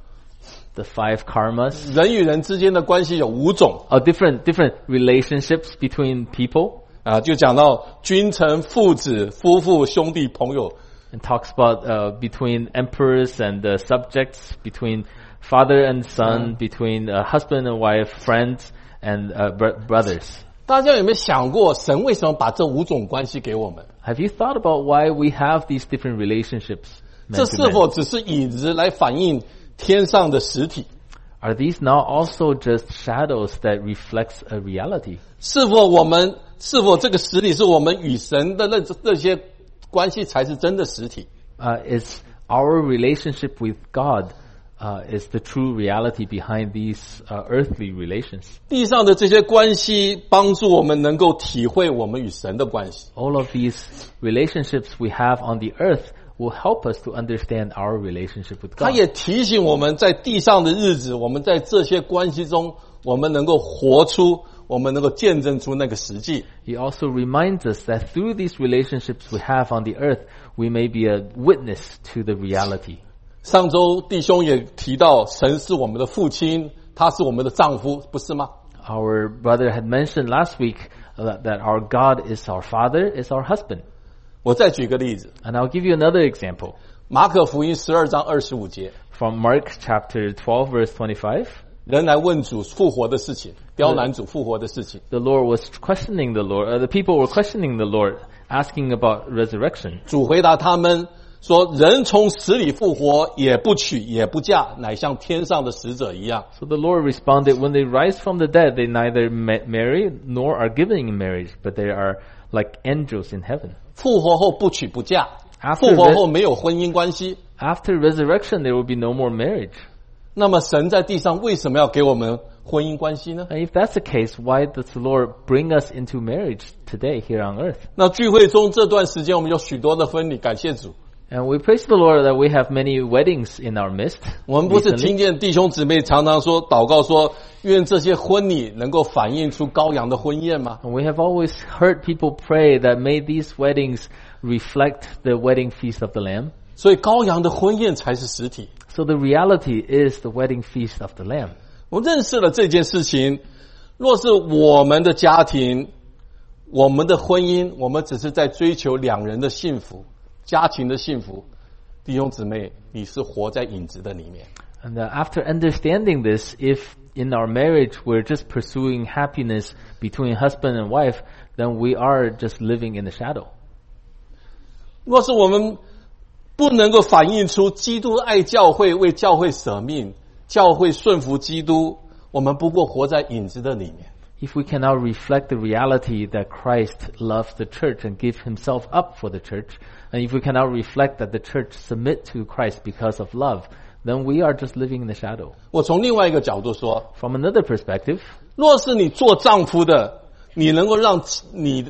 the 5 karmas, 人与人之间的关系有5种 different relationships between people, 啊，就讲到君臣、父子、夫妇、兄弟、朋友。 and talks about between emperors and subjects, between father and son, between husband and wife, friends and brothers. 大家有没有想过，神为什么把这5种关系给我们？ Have you thought about why we have these different relationships? 这 Man to 是 man? 否只是影子来反映天上的实体？ Are these now also just shadows that reflects a reality? 是否这个实体是我们与神的那些关系才是真的实体？ Is our relationship with God is the true reality behind these earthly relations? 地上的这些关系帮助我们能够体会我们与神的关系。 All of these relationships we have on the earth will help us to understand our relationship with 他 God. 也提醒我们在地上的日子，我们在这些关系中，我们能够活出，我们能够见证出那个实际。 He also reminds us that through these relationships we have on the earth, we may be a witness to the reality. 上周弟兄也提到，神是我们的父亲，他是我们的丈夫，不是吗？ Our brother had mentioned last week that our God is our father, is our husband. 我再举个例子， And I'll give you another example 马可福音12章25节， from Mark chapter 12 verse 25. 人来问主复活的事情，刁难主复活的事情。 The Lord was questioning the Lord, the people were questioning the Lord, asking about resurrection. 主回答他们说：“人从死里复活，也不娶也不嫁，乃像天上的使者一样。” So the Lord responded, when they rise from the dead, they neither marry nor are given in marriage, but they are like angels in heaven. 复活后不娶不嫁， After 复活后没有婚姻关系。 After resurrection, there will be no more marriage. 那么神在地上为什么要给我们婚姻关系呢？ And if that's the case, why does the Lord bring us into marriage today here on earth? 那聚会中这段时间，我们有许多的婚礼，感谢主。 And we praise the Lord that we have many weddings in our midst. 我们不是 recently. 听见弟兄姊妹常常说祷告说，愿这些婚礼能够反映出羔羊的婚宴吗？ And we have always heard people pray that may these weddings reflect the wedding feast of the Lamb. 所以羔羊的婚宴才是实体。 So the reality is the wedding feast of the Lamb. 我认识了这件事情，若是我们的家庭、我们的婚姻，我们只是在追求两人的幸福、家庭的幸福，弟兄姊妹，你是活在影子的里面。 And after understanding this, if in our marriage we're just pursuing happiness between husband and wife, then we are just living in the shadow. 若是我们不能够反映出基督爱教会，为教会舍命，教会顺服基督，我们不过活在影子的里面。 If we cannot reflect the reality that Christ loves the church and give himself up for the church, and if we cannot reflect that the church submit to Christ because of love, then we are just living in the shadow. 我从另外一个角度说， From another perspective, 若是你做丈夫的，你能够让你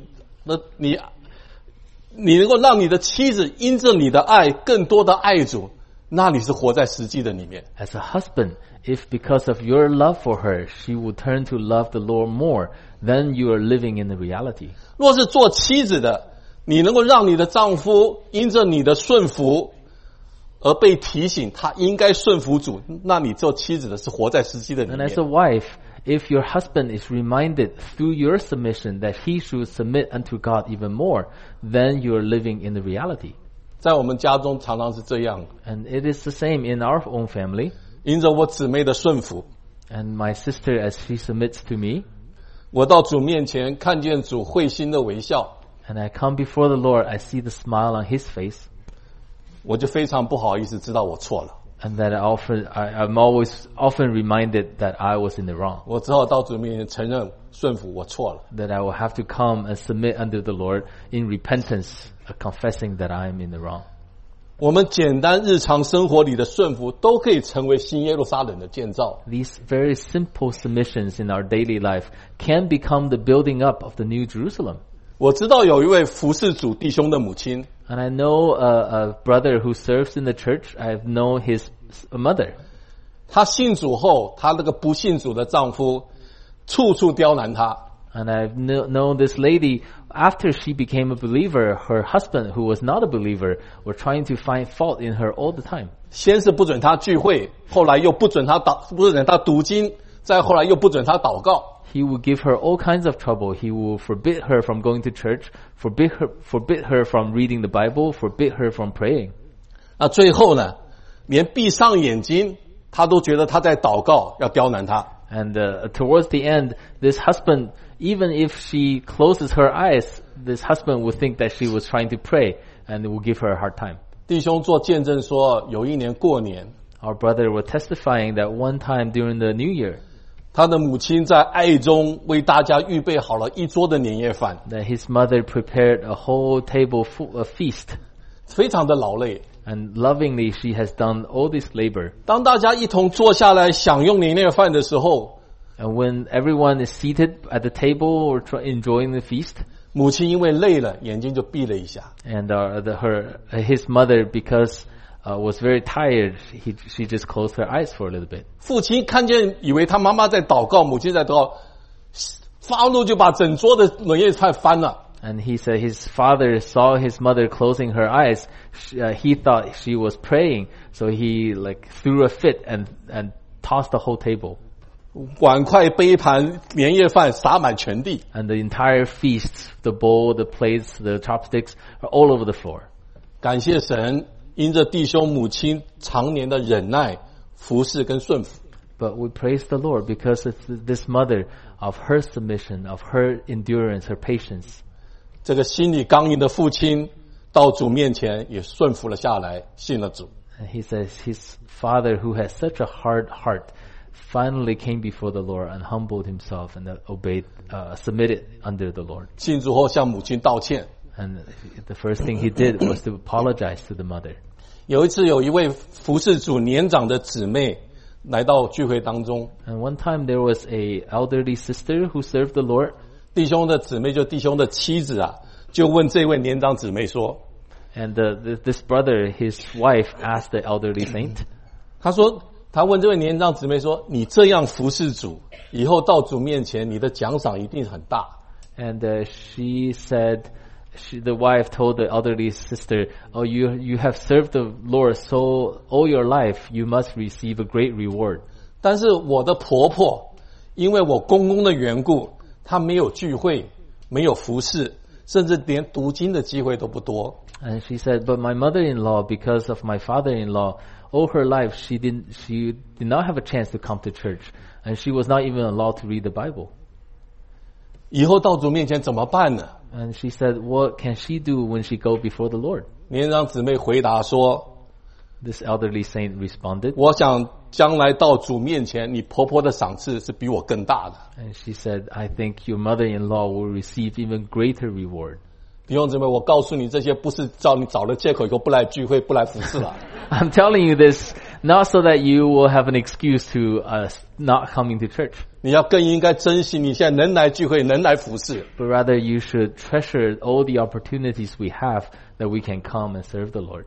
能够让你的妻子因着你的爱更多的爱主，那你是活在实际的里面。 as a husband, if because of your love for her, she will turn to love the Lord more, then you are living in the reality. 若是做妻子的，你能够让你的丈夫因着你的顺服而被提醒他应该顺服主，那你做妻子的是活在实际的里 And 面。 as a wife, if your husband is reminded through your submission that he should submit unto God even more, then you are living in the reality. 在我们家中常常是这样， And it is the same in our own family. 因着我姊妹的顺服， And my sister, as she submits to me, 我到主面前看见主会心的微笑， and I come before the Lord, I see the smile on his face, 我就非常不好意思知道我错了， and that I'm always often reminded that I was in the wrong, 我只好到主面前承认顺服我错了。 that I will have to come and submit under the Lord in repentance, confessing that I am in the wrong. 我们简单日常生活里的顺服都可以成为新耶路撒冷的建造。 These very simple submissions in our daily life can become the building up of the New Jerusalem. 我知道有一位服侍主弟兄的母亲， And I know a brother who serves in the church. I've known his mother. 她信主后，她那个不信主的丈夫处处刁难她， And I've known this lady, after she became a believer, her husband, who was not a believer, were trying to find fault in her all the time. 先是不准她聚会，后来又不准她读经，再后来又不准她祷告。 He will give her all kinds of trouble. He will forbid her from going to church, forbid her from reading the Bible, forbid her from praying. 那最后呢，连闭上眼睛，她都觉得她在祷告，要刁难她。 And towards the end, this husband, even if she closes her eyes, this husband will think that she was trying to pray and will give her a hard time. 弟兄做见证说，有一年过年， Our brother was testifying that one time during the New Year, 他的母亲在爱中为大家预备好了一桌的年夜饭， that his mother prepared a whole table full of feast. 非常的劳累。 And lovingly, she has done all this labor. 当大家一同坐下来享用年夜饭的时候， And when everyone is seated at the table or enjoying the feast, 母亲因为累了，眼睛就闭了一下。 and his mother, because was very tired, she just closed her eyes for a little bit. 父亲看见，以为他妈妈在祷告，母亲在祷告，发怒就把整桌的年夜饭翻了。 And he said his father saw his mother closing her eyes. He thought she was praying, so he threw a fit and tossed the whole table. 碗筷、杯盘、年夜饭洒满全地。 And the entire feast, the bowl, the plates, the chopsticks, are all over the floor. 感谢神，因着弟兄母亲常年的忍耐、服侍跟顺服， But we praise the Lord because of this mother, of her submission, of her endurance, her patience. 这个心里刚硬的父亲到主面前也顺服了下来，信了主。 And he says his father, who has such a hard heart, finally came before the Lord and humbled himself and submitted under the Lord. 信主后向母亲道歉。 And the first thing he did was to apologize to the mother. 有一次，有一位服侍主年长的姊妹来到聚会当中， And one time there was a elderly sister who served the Lord. 弟兄的姊妹就弟兄的妻子啊，就问这位年长姊妹说， And this brother, his wife, asked the elderly saint, 他问这位年长姊妹说，你这样服侍主，以后到主面前，你的奖赏一定很大。 and she said, the wife told the elderly sister, "Oh, you have served the Lord so all your life, you must receive a great reward." 但是我的婆婆，因为我公公的缘故，她没有聚会，没有服侍，甚至连读经的机会都不多。 And she said, "But my mother-in-law, because of my father-in-law, all her life she did not have a chance to come to church, and she was not even allowed to read the Bible." 以后到主面前怎么办呢？ And she said, "What can she do when she go before the Lord?" 年长姊妹回答说 This elderly saint responded, 我想将来到主面前，你婆婆的赏赐是比我更大的。 and she said, I think your mother-in-law will receive even greater reward. 弟兄姊妹，我告诉你，这些不是叫你找了借口以后不来聚会、不来服侍了。 I'm telling you this not so that you will have an excuse to not coming to church, 你要更应该珍惜你现在能来聚会、能来服侍。 but rather you should treasure all the opportunities we have that we can come and serve the Lord.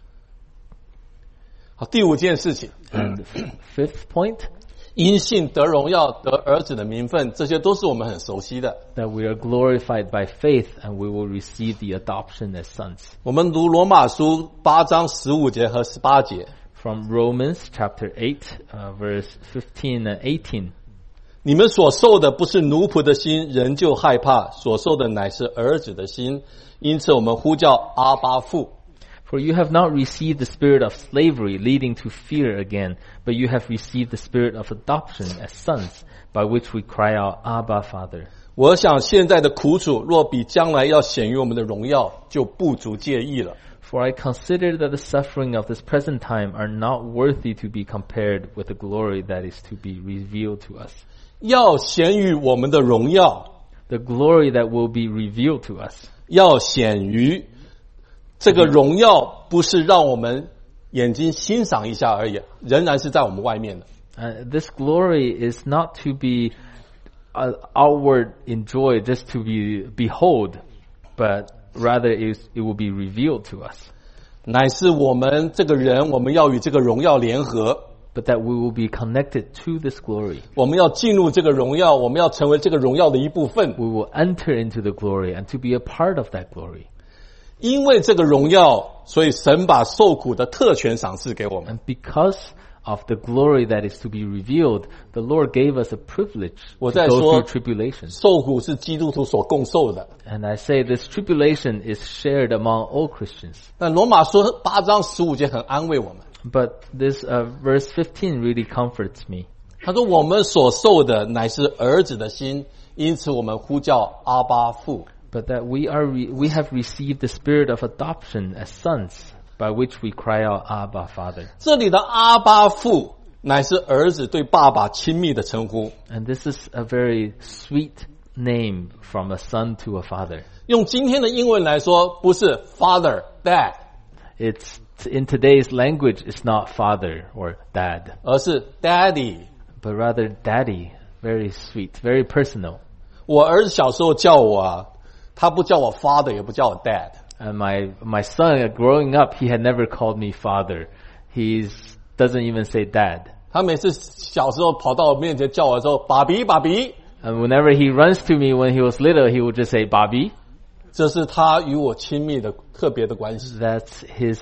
好，第五件事情， And fifth point, 因信得荣耀、得儿子的名分，这些都是我们很熟悉的。 that we are glorified by faith and we will receive the adoption as sons. 我们读罗马书8章15节和18节， From Romans chapter 8, verse 15 and 18. 你们所受的不是奴仆的心，人就害怕；所受的乃是儿子的心，因此我们呼叫阿爸父。 For you have not received the spirit of slavery leading to fear again, but you have received the spirit of adoption as sons, by which we cry out, Abba, Father. 我想现在的苦楚，若比将来要显于我们的荣耀，就不足介意了。 For I consider that the suffering of this present time are not worthy to be compared with the glory that is to be revealed to us. 要显于我们的荣耀， The glory that will be revealed to us. 要显于这个荣耀，不是让我们眼睛欣赏一下而已，仍然是在我们外面的。 This glory is not to be outward enjoyed, just to be behold, but rather it will be revealed to us. 乃是我们这个人，我们要与这个荣耀联合， But that we will be connected to this glory. 我们要进入这个荣耀，我们要成为这个荣耀的一部分。 We will enter into the glory and to be a part of that glory. 因为这个荣耀，所以神把受苦的特权赏赐给我们。 And because of the glory that is to be revealed, the Lord gave us a privilege to 我在 go 说 through tribulation. 受苦是基督徒所共受的。 And I say this tribulation is shared among all Christians. 但罗马书8章15节很安慰我们， But this verse 15 really comforts me. 他说我们所受的乃是儿子的心，因此我们呼叫阿爸父。 But that we have received the spirit of adoption as sons, by which we cry out, Abba, Father. 这里的阿爸父乃是儿子对爸爸亲密的称呼。 And this is a very sweet name from a son to a father. 用今天的英文来说，不是 father dad， It's in today's language, it's not father or dad, 而是 daddy。 but rather daddy. Very sweet, very personal. 我儿子小时候叫我啊，他不叫我 father， 也不叫我 dad。 And my son, growing up, he had never called me father. He doesn't even say dad. 他每次小时候跑到我面前叫我说爸比爸比， And whenever he runs to me when he was little, he would just say, Bobby. 这是他与我亲密的特别的关系。 That's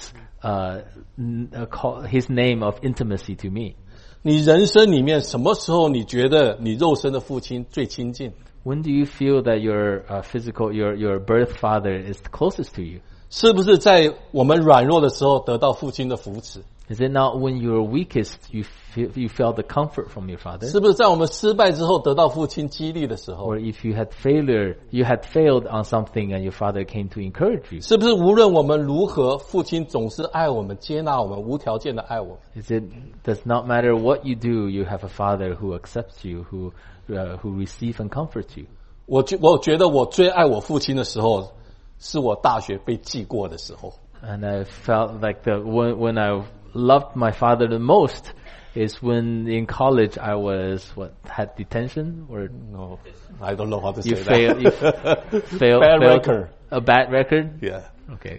his name of intimacy to me. 你人生里面什么时候你觉得你肉身的父亲最亲近？ When do you feel that your your birth father is closest to you? 是不是在我们软弱的时候得到父亲的扶持？ Is it not when you're weakest you felt the comfort from your father? 是不是在我们失败之后得到父亲激励的时候？ Or if you had failed on something and your father came to encourage you? 是不是无论我们如何，父亲总是爱我们、接纳我们、无条件的爱我们？ Does not matter what you do, you have a father who accepts you, who receives and comforts you. 我觉得我最爱我父亲的时候，是我大学被记过的时候。 And I felt like when I loved my father the most is when in college I had detention or No, I don't know how to say you that. failed Bad record. A bad record? Yeah. Okay.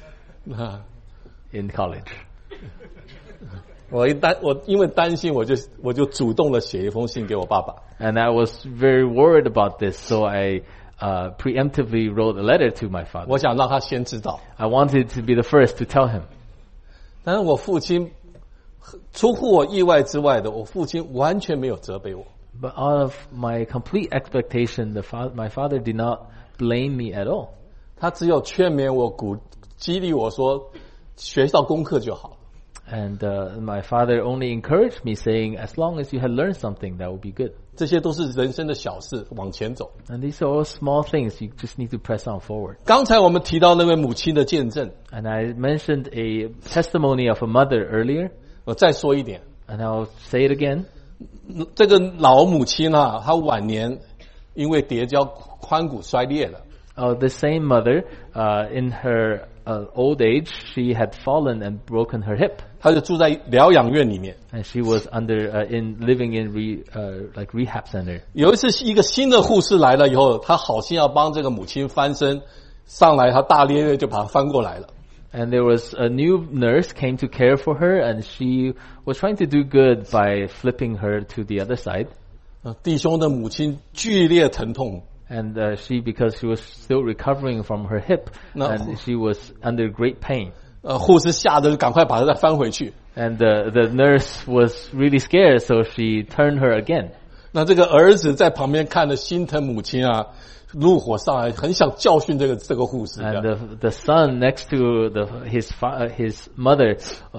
In college. 我因为担心，我就主动的写一封信给我爸爸。 And I was very worried about this, so I preemptively wrote a letter to my father. 我想让他先知道。 I wanted to be the first to tell him. 但是我父亲出乎我意外之外的，我父亲完全没有责备我。 But out of my complete expectation, my father did not blame me at all. 他只有劝勉我、激励我说，学校功课就好。 And my father only encouraged me, saying, as long as you had learned something, that would be good. 这些都是人生的小事，往前走。 And these are all small things. You just need to press on forward. 刚才我们提到那位母亲的见证， And I mentioned a testimony of a mother earlier, 我再说一点， and I'll say it again. 这个老母亲啊，她晚年因为跌跤髋骨衰裂了， The same mother, in her old age, she had fallen and broken her hip. 她就住在疗养院里面。 And she was living in like rehab center. 有一次，一个新的护士来了以后，她好心要帮这个母亲翻身，上来她大咧咧就把她翻过来了。 And there was a new nurse came to care for her, and she was trying to do good by flipping her to the other side. 弟兄的母亲剧烈疼痛， And because she was still recovering from her hip, No. and she was under great pain. 护士吓得赶快把她再翻回去。 And the nurse was really scared, so she turned her again. 那这个儿子在旁边看着心疼母亲啊，怒火上来，很想教训这个护士。 And the son next to his mother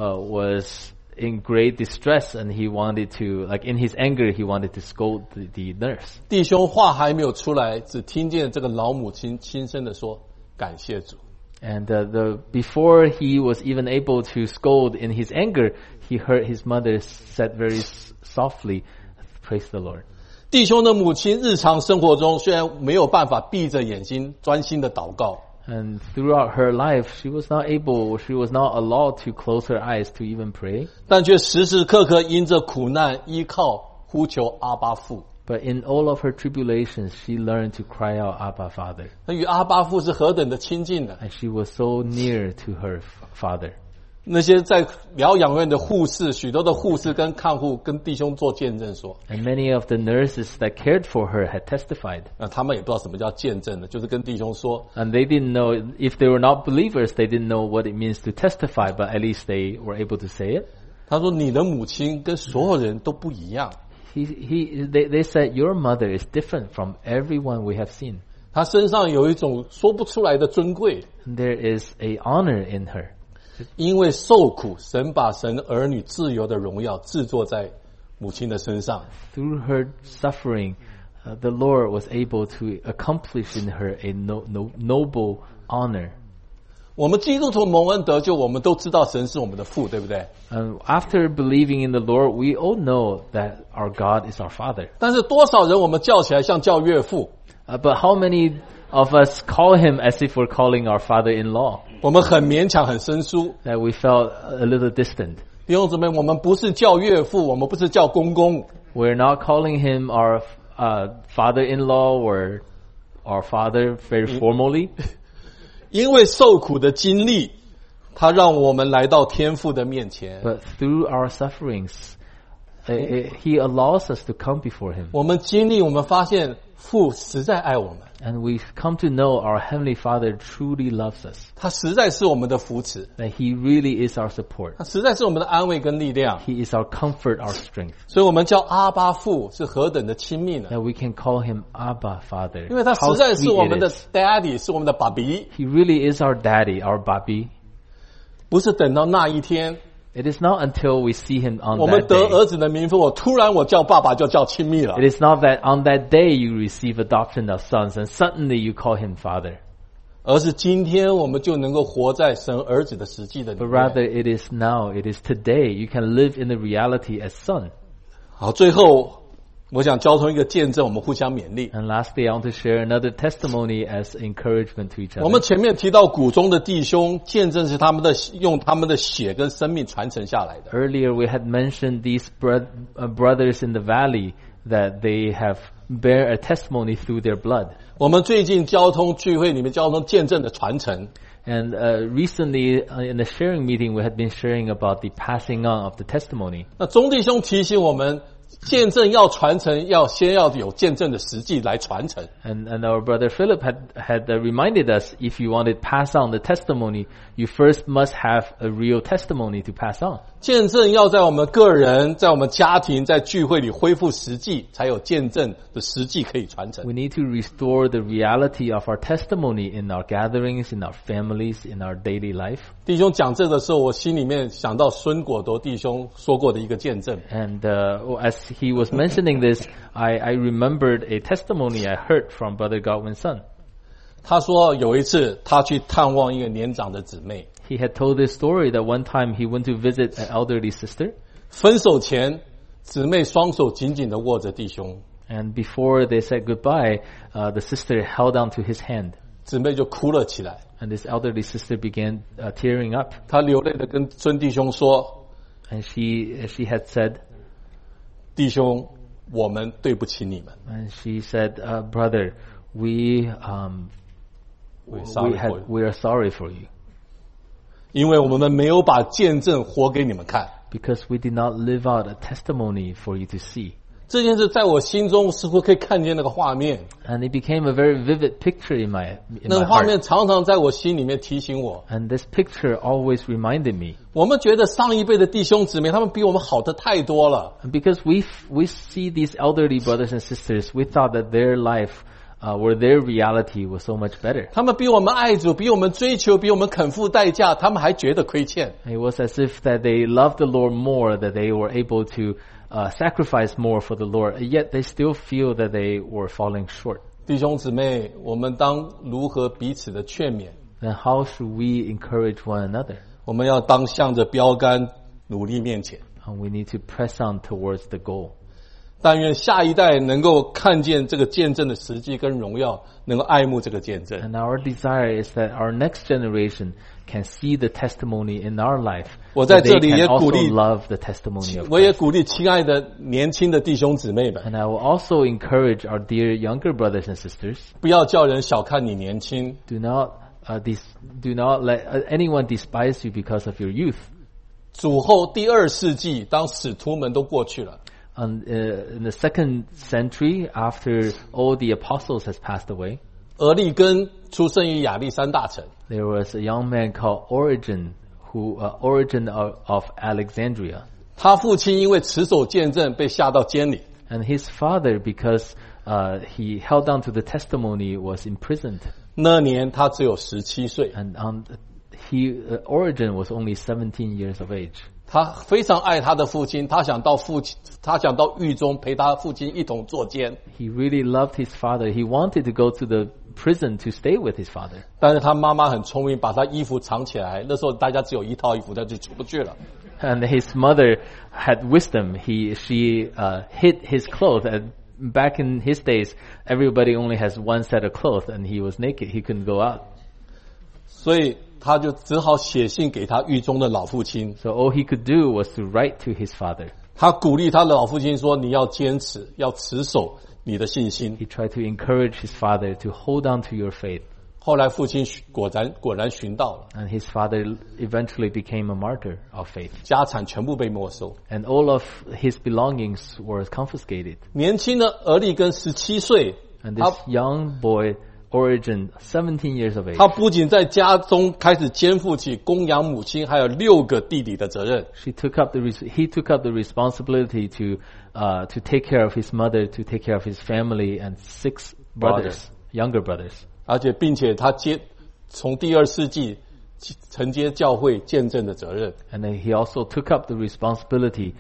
was in great distress, and he wanted to, like in his anger, he wanted to scold the nurse. 弟兄话还没有出来，只听见这个老母亲轻声的说：“感谢主。” And before he was even able to scold in his anger, he heard his mother said very softly, "Praise the Lord." 弟兄的母亲日常生活中虽然没有办法闭着眼睛专心的祷告， And throughout her life, she was not allowed to close her eyes to even pray. 但却时时刻刻因着苦难依靠呼求阿爸父。 But in all of her tribulations, she learned to cry out, "Abba, Father." 那与阿爸父是何等的亲近呢？ And she was so near to her father. 那些在疗养院的护士，许多的护士跟看护跟弟兄做见证说， And many of the nurses that cared for her had testified. 他们也不知道什么叫见证的，就是跟弟兄说， And they didn't know, if they were not believers, they didn't know what it means to testify, but at least they were able to say it. 他说你的母亲跟所有人都不一样， They said, "Your mother is different from everyone we have seen. 她身上有一种说不出来的尊贵， There is a honor in her. 因为受苦，神把神儿女自由的荣耀制作在母亲的身上。 Through her suffering, the Lord was able to accomplish in her a noble honor." 我们基督徒蒙恩得救，我们都知道神是我们的父，对不对？ And after believing in the Lord, we all know that our God is our Father. 但是多少人我们叫起来像叫岳父， But how many of us call him as if we're calling our father-in-law? 我们很勉强很生疏。 That we felt a little distant. 弟兄姊妹，我们不是叫岳父，我们不是叫公公， We're not calling him our father-in-law or our father very formally. 因为受苦的经历，他让我们来到天父的面前。 But through our sufferings, he allows us to come before him. 我们经历，我们发现父实在爱我们， And we've come to know our Heavenly Father truly loves us. 他实在是我们的扶持， That he really is our support. 他实在是我们的安慰跟力量。 He is our comfort, our strength. 所以我们叫阿爸父是何等的亲密呢？ That we can call him Abba, Father. 因为他 How 实在是 sweet 我 it 们的 is. daddy， 是我们的爸比， He really is our daddy, our babi. 不是等到那一天 It is not until we see him on 我们 that 得 day. 儿子的名分，我突然我叫爸爸就叫亲密了， It is not that on that day you receive adoption of sons and suddenly you call him father. 而是今天我们就能够活在神儿子的实际的里 But 面。 rather it is now, it is today. You can live in the reality as son. 好，最后我想交通一个见证，我们互相勉励。 And lastly, I want to share another testimony as encouragement to each 我们 other. 前面提到谷中的弟兄，见证是他们的用他们的血跟生命传承下来的。 Earlier we had mentioned these brothers in the valley that they have bear a testimony through their blood. 我们最近交通聚会里面交通见证的传承， And recently in the sharing meeting we had been sharing about the passing on of the testimony. 那钟弟兄提醒我们，见证要传承，先要有见证的实际来传承。 And our brother Philip had reminded us, if you want to pass on the testimony, you first must have a real testimony to pass on. 见证要在我们个人、在我们家庭、在聚会里恢复实际，才有见证的实际可以传承。 We need to restore the reality of our testimony in our gatherings, in our families, in our daily life. 弟兄讲这个的时候，我心里面想到孙果铎弟兄说过的一个见证。 And as he was mentioning this, I remembered a testimony I heard from Brother Godwin's son. 他说有一次他去探望一个年长的姊妹， He had told this story that one time he went to visit an elderly sister, 分手前姊妹双手紧紧地握着弟兄， and before they said goodbye, the sister held onto his hand, 姊妹就哭了起来。 and this elderly sister began tearing up, 她流泪的跟孙弟兄说 and she had said, 弟兄，我们对不起你们。 and she said, brother, we are sorry for you, 因为我们没有把见证活给你们看。 because we did not live out a testimony for you to see. 这件事在我心中似乎可以看见那个画面， And it became a very vivid picture in my 那个画 heart. 面常常在我心里面提醒我， And this picture always reminded me. 我们觉得上一辈的弟兄姊妹他们比我们好的太多了， And because we see these elderly brothers and sisters, we thought that their life, or their reality was so much better. 他们比我们爱主，比我们追求，比我们肯付代价，他们还觉得亏欠。 It was as if that they loved the Lord more, that they were able to sacrifice more for the Lord, yet they still feel that they were falling short. 弟兄姊妹，我们当如何彼此的劝勉？ Then how should we encourage one another? 我们要当向着标杆努力面前。 And we need to press on towards the goal. 但愿下一代能够看见这个见证的实际跟荣耀，能够爱慕这个见证。 And our desire is that our next generation can see the testimony in our life, 我在 so 这 they 里 can 也 also 鼓励 love the testimony of 我也 Christ. 鼓励亲爱的年轻的弟兄姊妹们， And I will also encourage our dear younger brothers and sisters, 不要叫人小看你年轻。 do not let anyone despise you because of your youth. 主后第2世纪，当使徒们都过去了， And in the 2nd century, after all the apostles has passed away, 俄利根出生于亚历山大城， there was a young man called Origen, Origen of Alexandria. 他父亲因为持守见证被下到监里， And his father, because he held on to the testimony, was imprisoned. 那年他只有17岁。 And Origen was only 17 years of age. 他非常爱他的父亲，他想到狱中陪他父亲一同坐监， He really loved his father. He wanted to go to the prison to stay with his father. 但是他妈妈很聪明，把他衣服藏起来。那时候大家只有一套衣服，他就出不去了。 And his mother had wisdom. She hid his clothes. And back in his days, everybody only has one set of clothes, and he was naked. He couldn't go out. 所以他就只好写信给他狱中的老父亲。 So all he could do was to write to his father. 他鼓励他的老父亲说：“你要坚持，要持守你的信心。 He tried to encourage his father to hold on to your faith. ” 后来父亲果然寻到了， And his father eventually became a martyr of faith. 家产全部被没收。 And all of his belongings were confiscated. 年轻的俄利根17岁， And this young boy, Origen, 17 years of age, 他不仅在家中开始肩负起供养母亲还有6个弟弟的责任， he took up the responsibility to take care of his mother, to take care of his family and 6 brothers, younger brothers. 而且并且他从第2世纪承接教会见证的责任。 And then he also took up the responsibility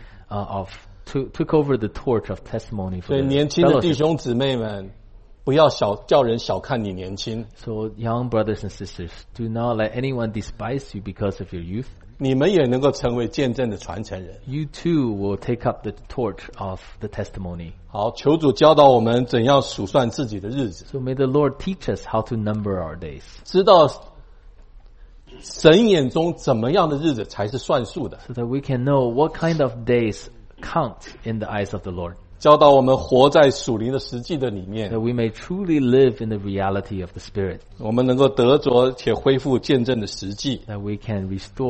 took over the torch of testimony 所 for 以 the 年轻的弟 fellowship. 兄姊妹们，不要叫人小看你年轻， So young brothers and sisters, do not let anyone despise you because of your youth. 你们也能够成为见证的传承人。 You too will take up the torch of the testimony. 好，求主教导我们怎样数算自己的日子， So may the Lord teach us how to number our days, 知道神眼中怎么样的日子才是算数的， so that we can know what kind of days count in the eyes of the Lord, 教导我们活在属灵的实际的里面， that we may truly live in the reality of the Spirit, 我们能够得着且恢复见证的实际。 that we can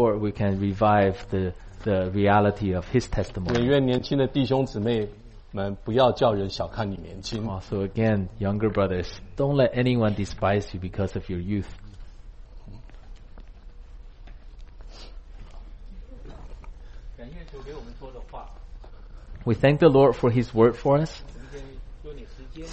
revive the reality of His 也 testimony. 愿年轻的弟兄姊妹们不要叫人小看你年轻。 Also again, younger brothers, don't let anyone despise you because of your youth. 感谢主给我们说的话。 We thank the Lord for His word for us.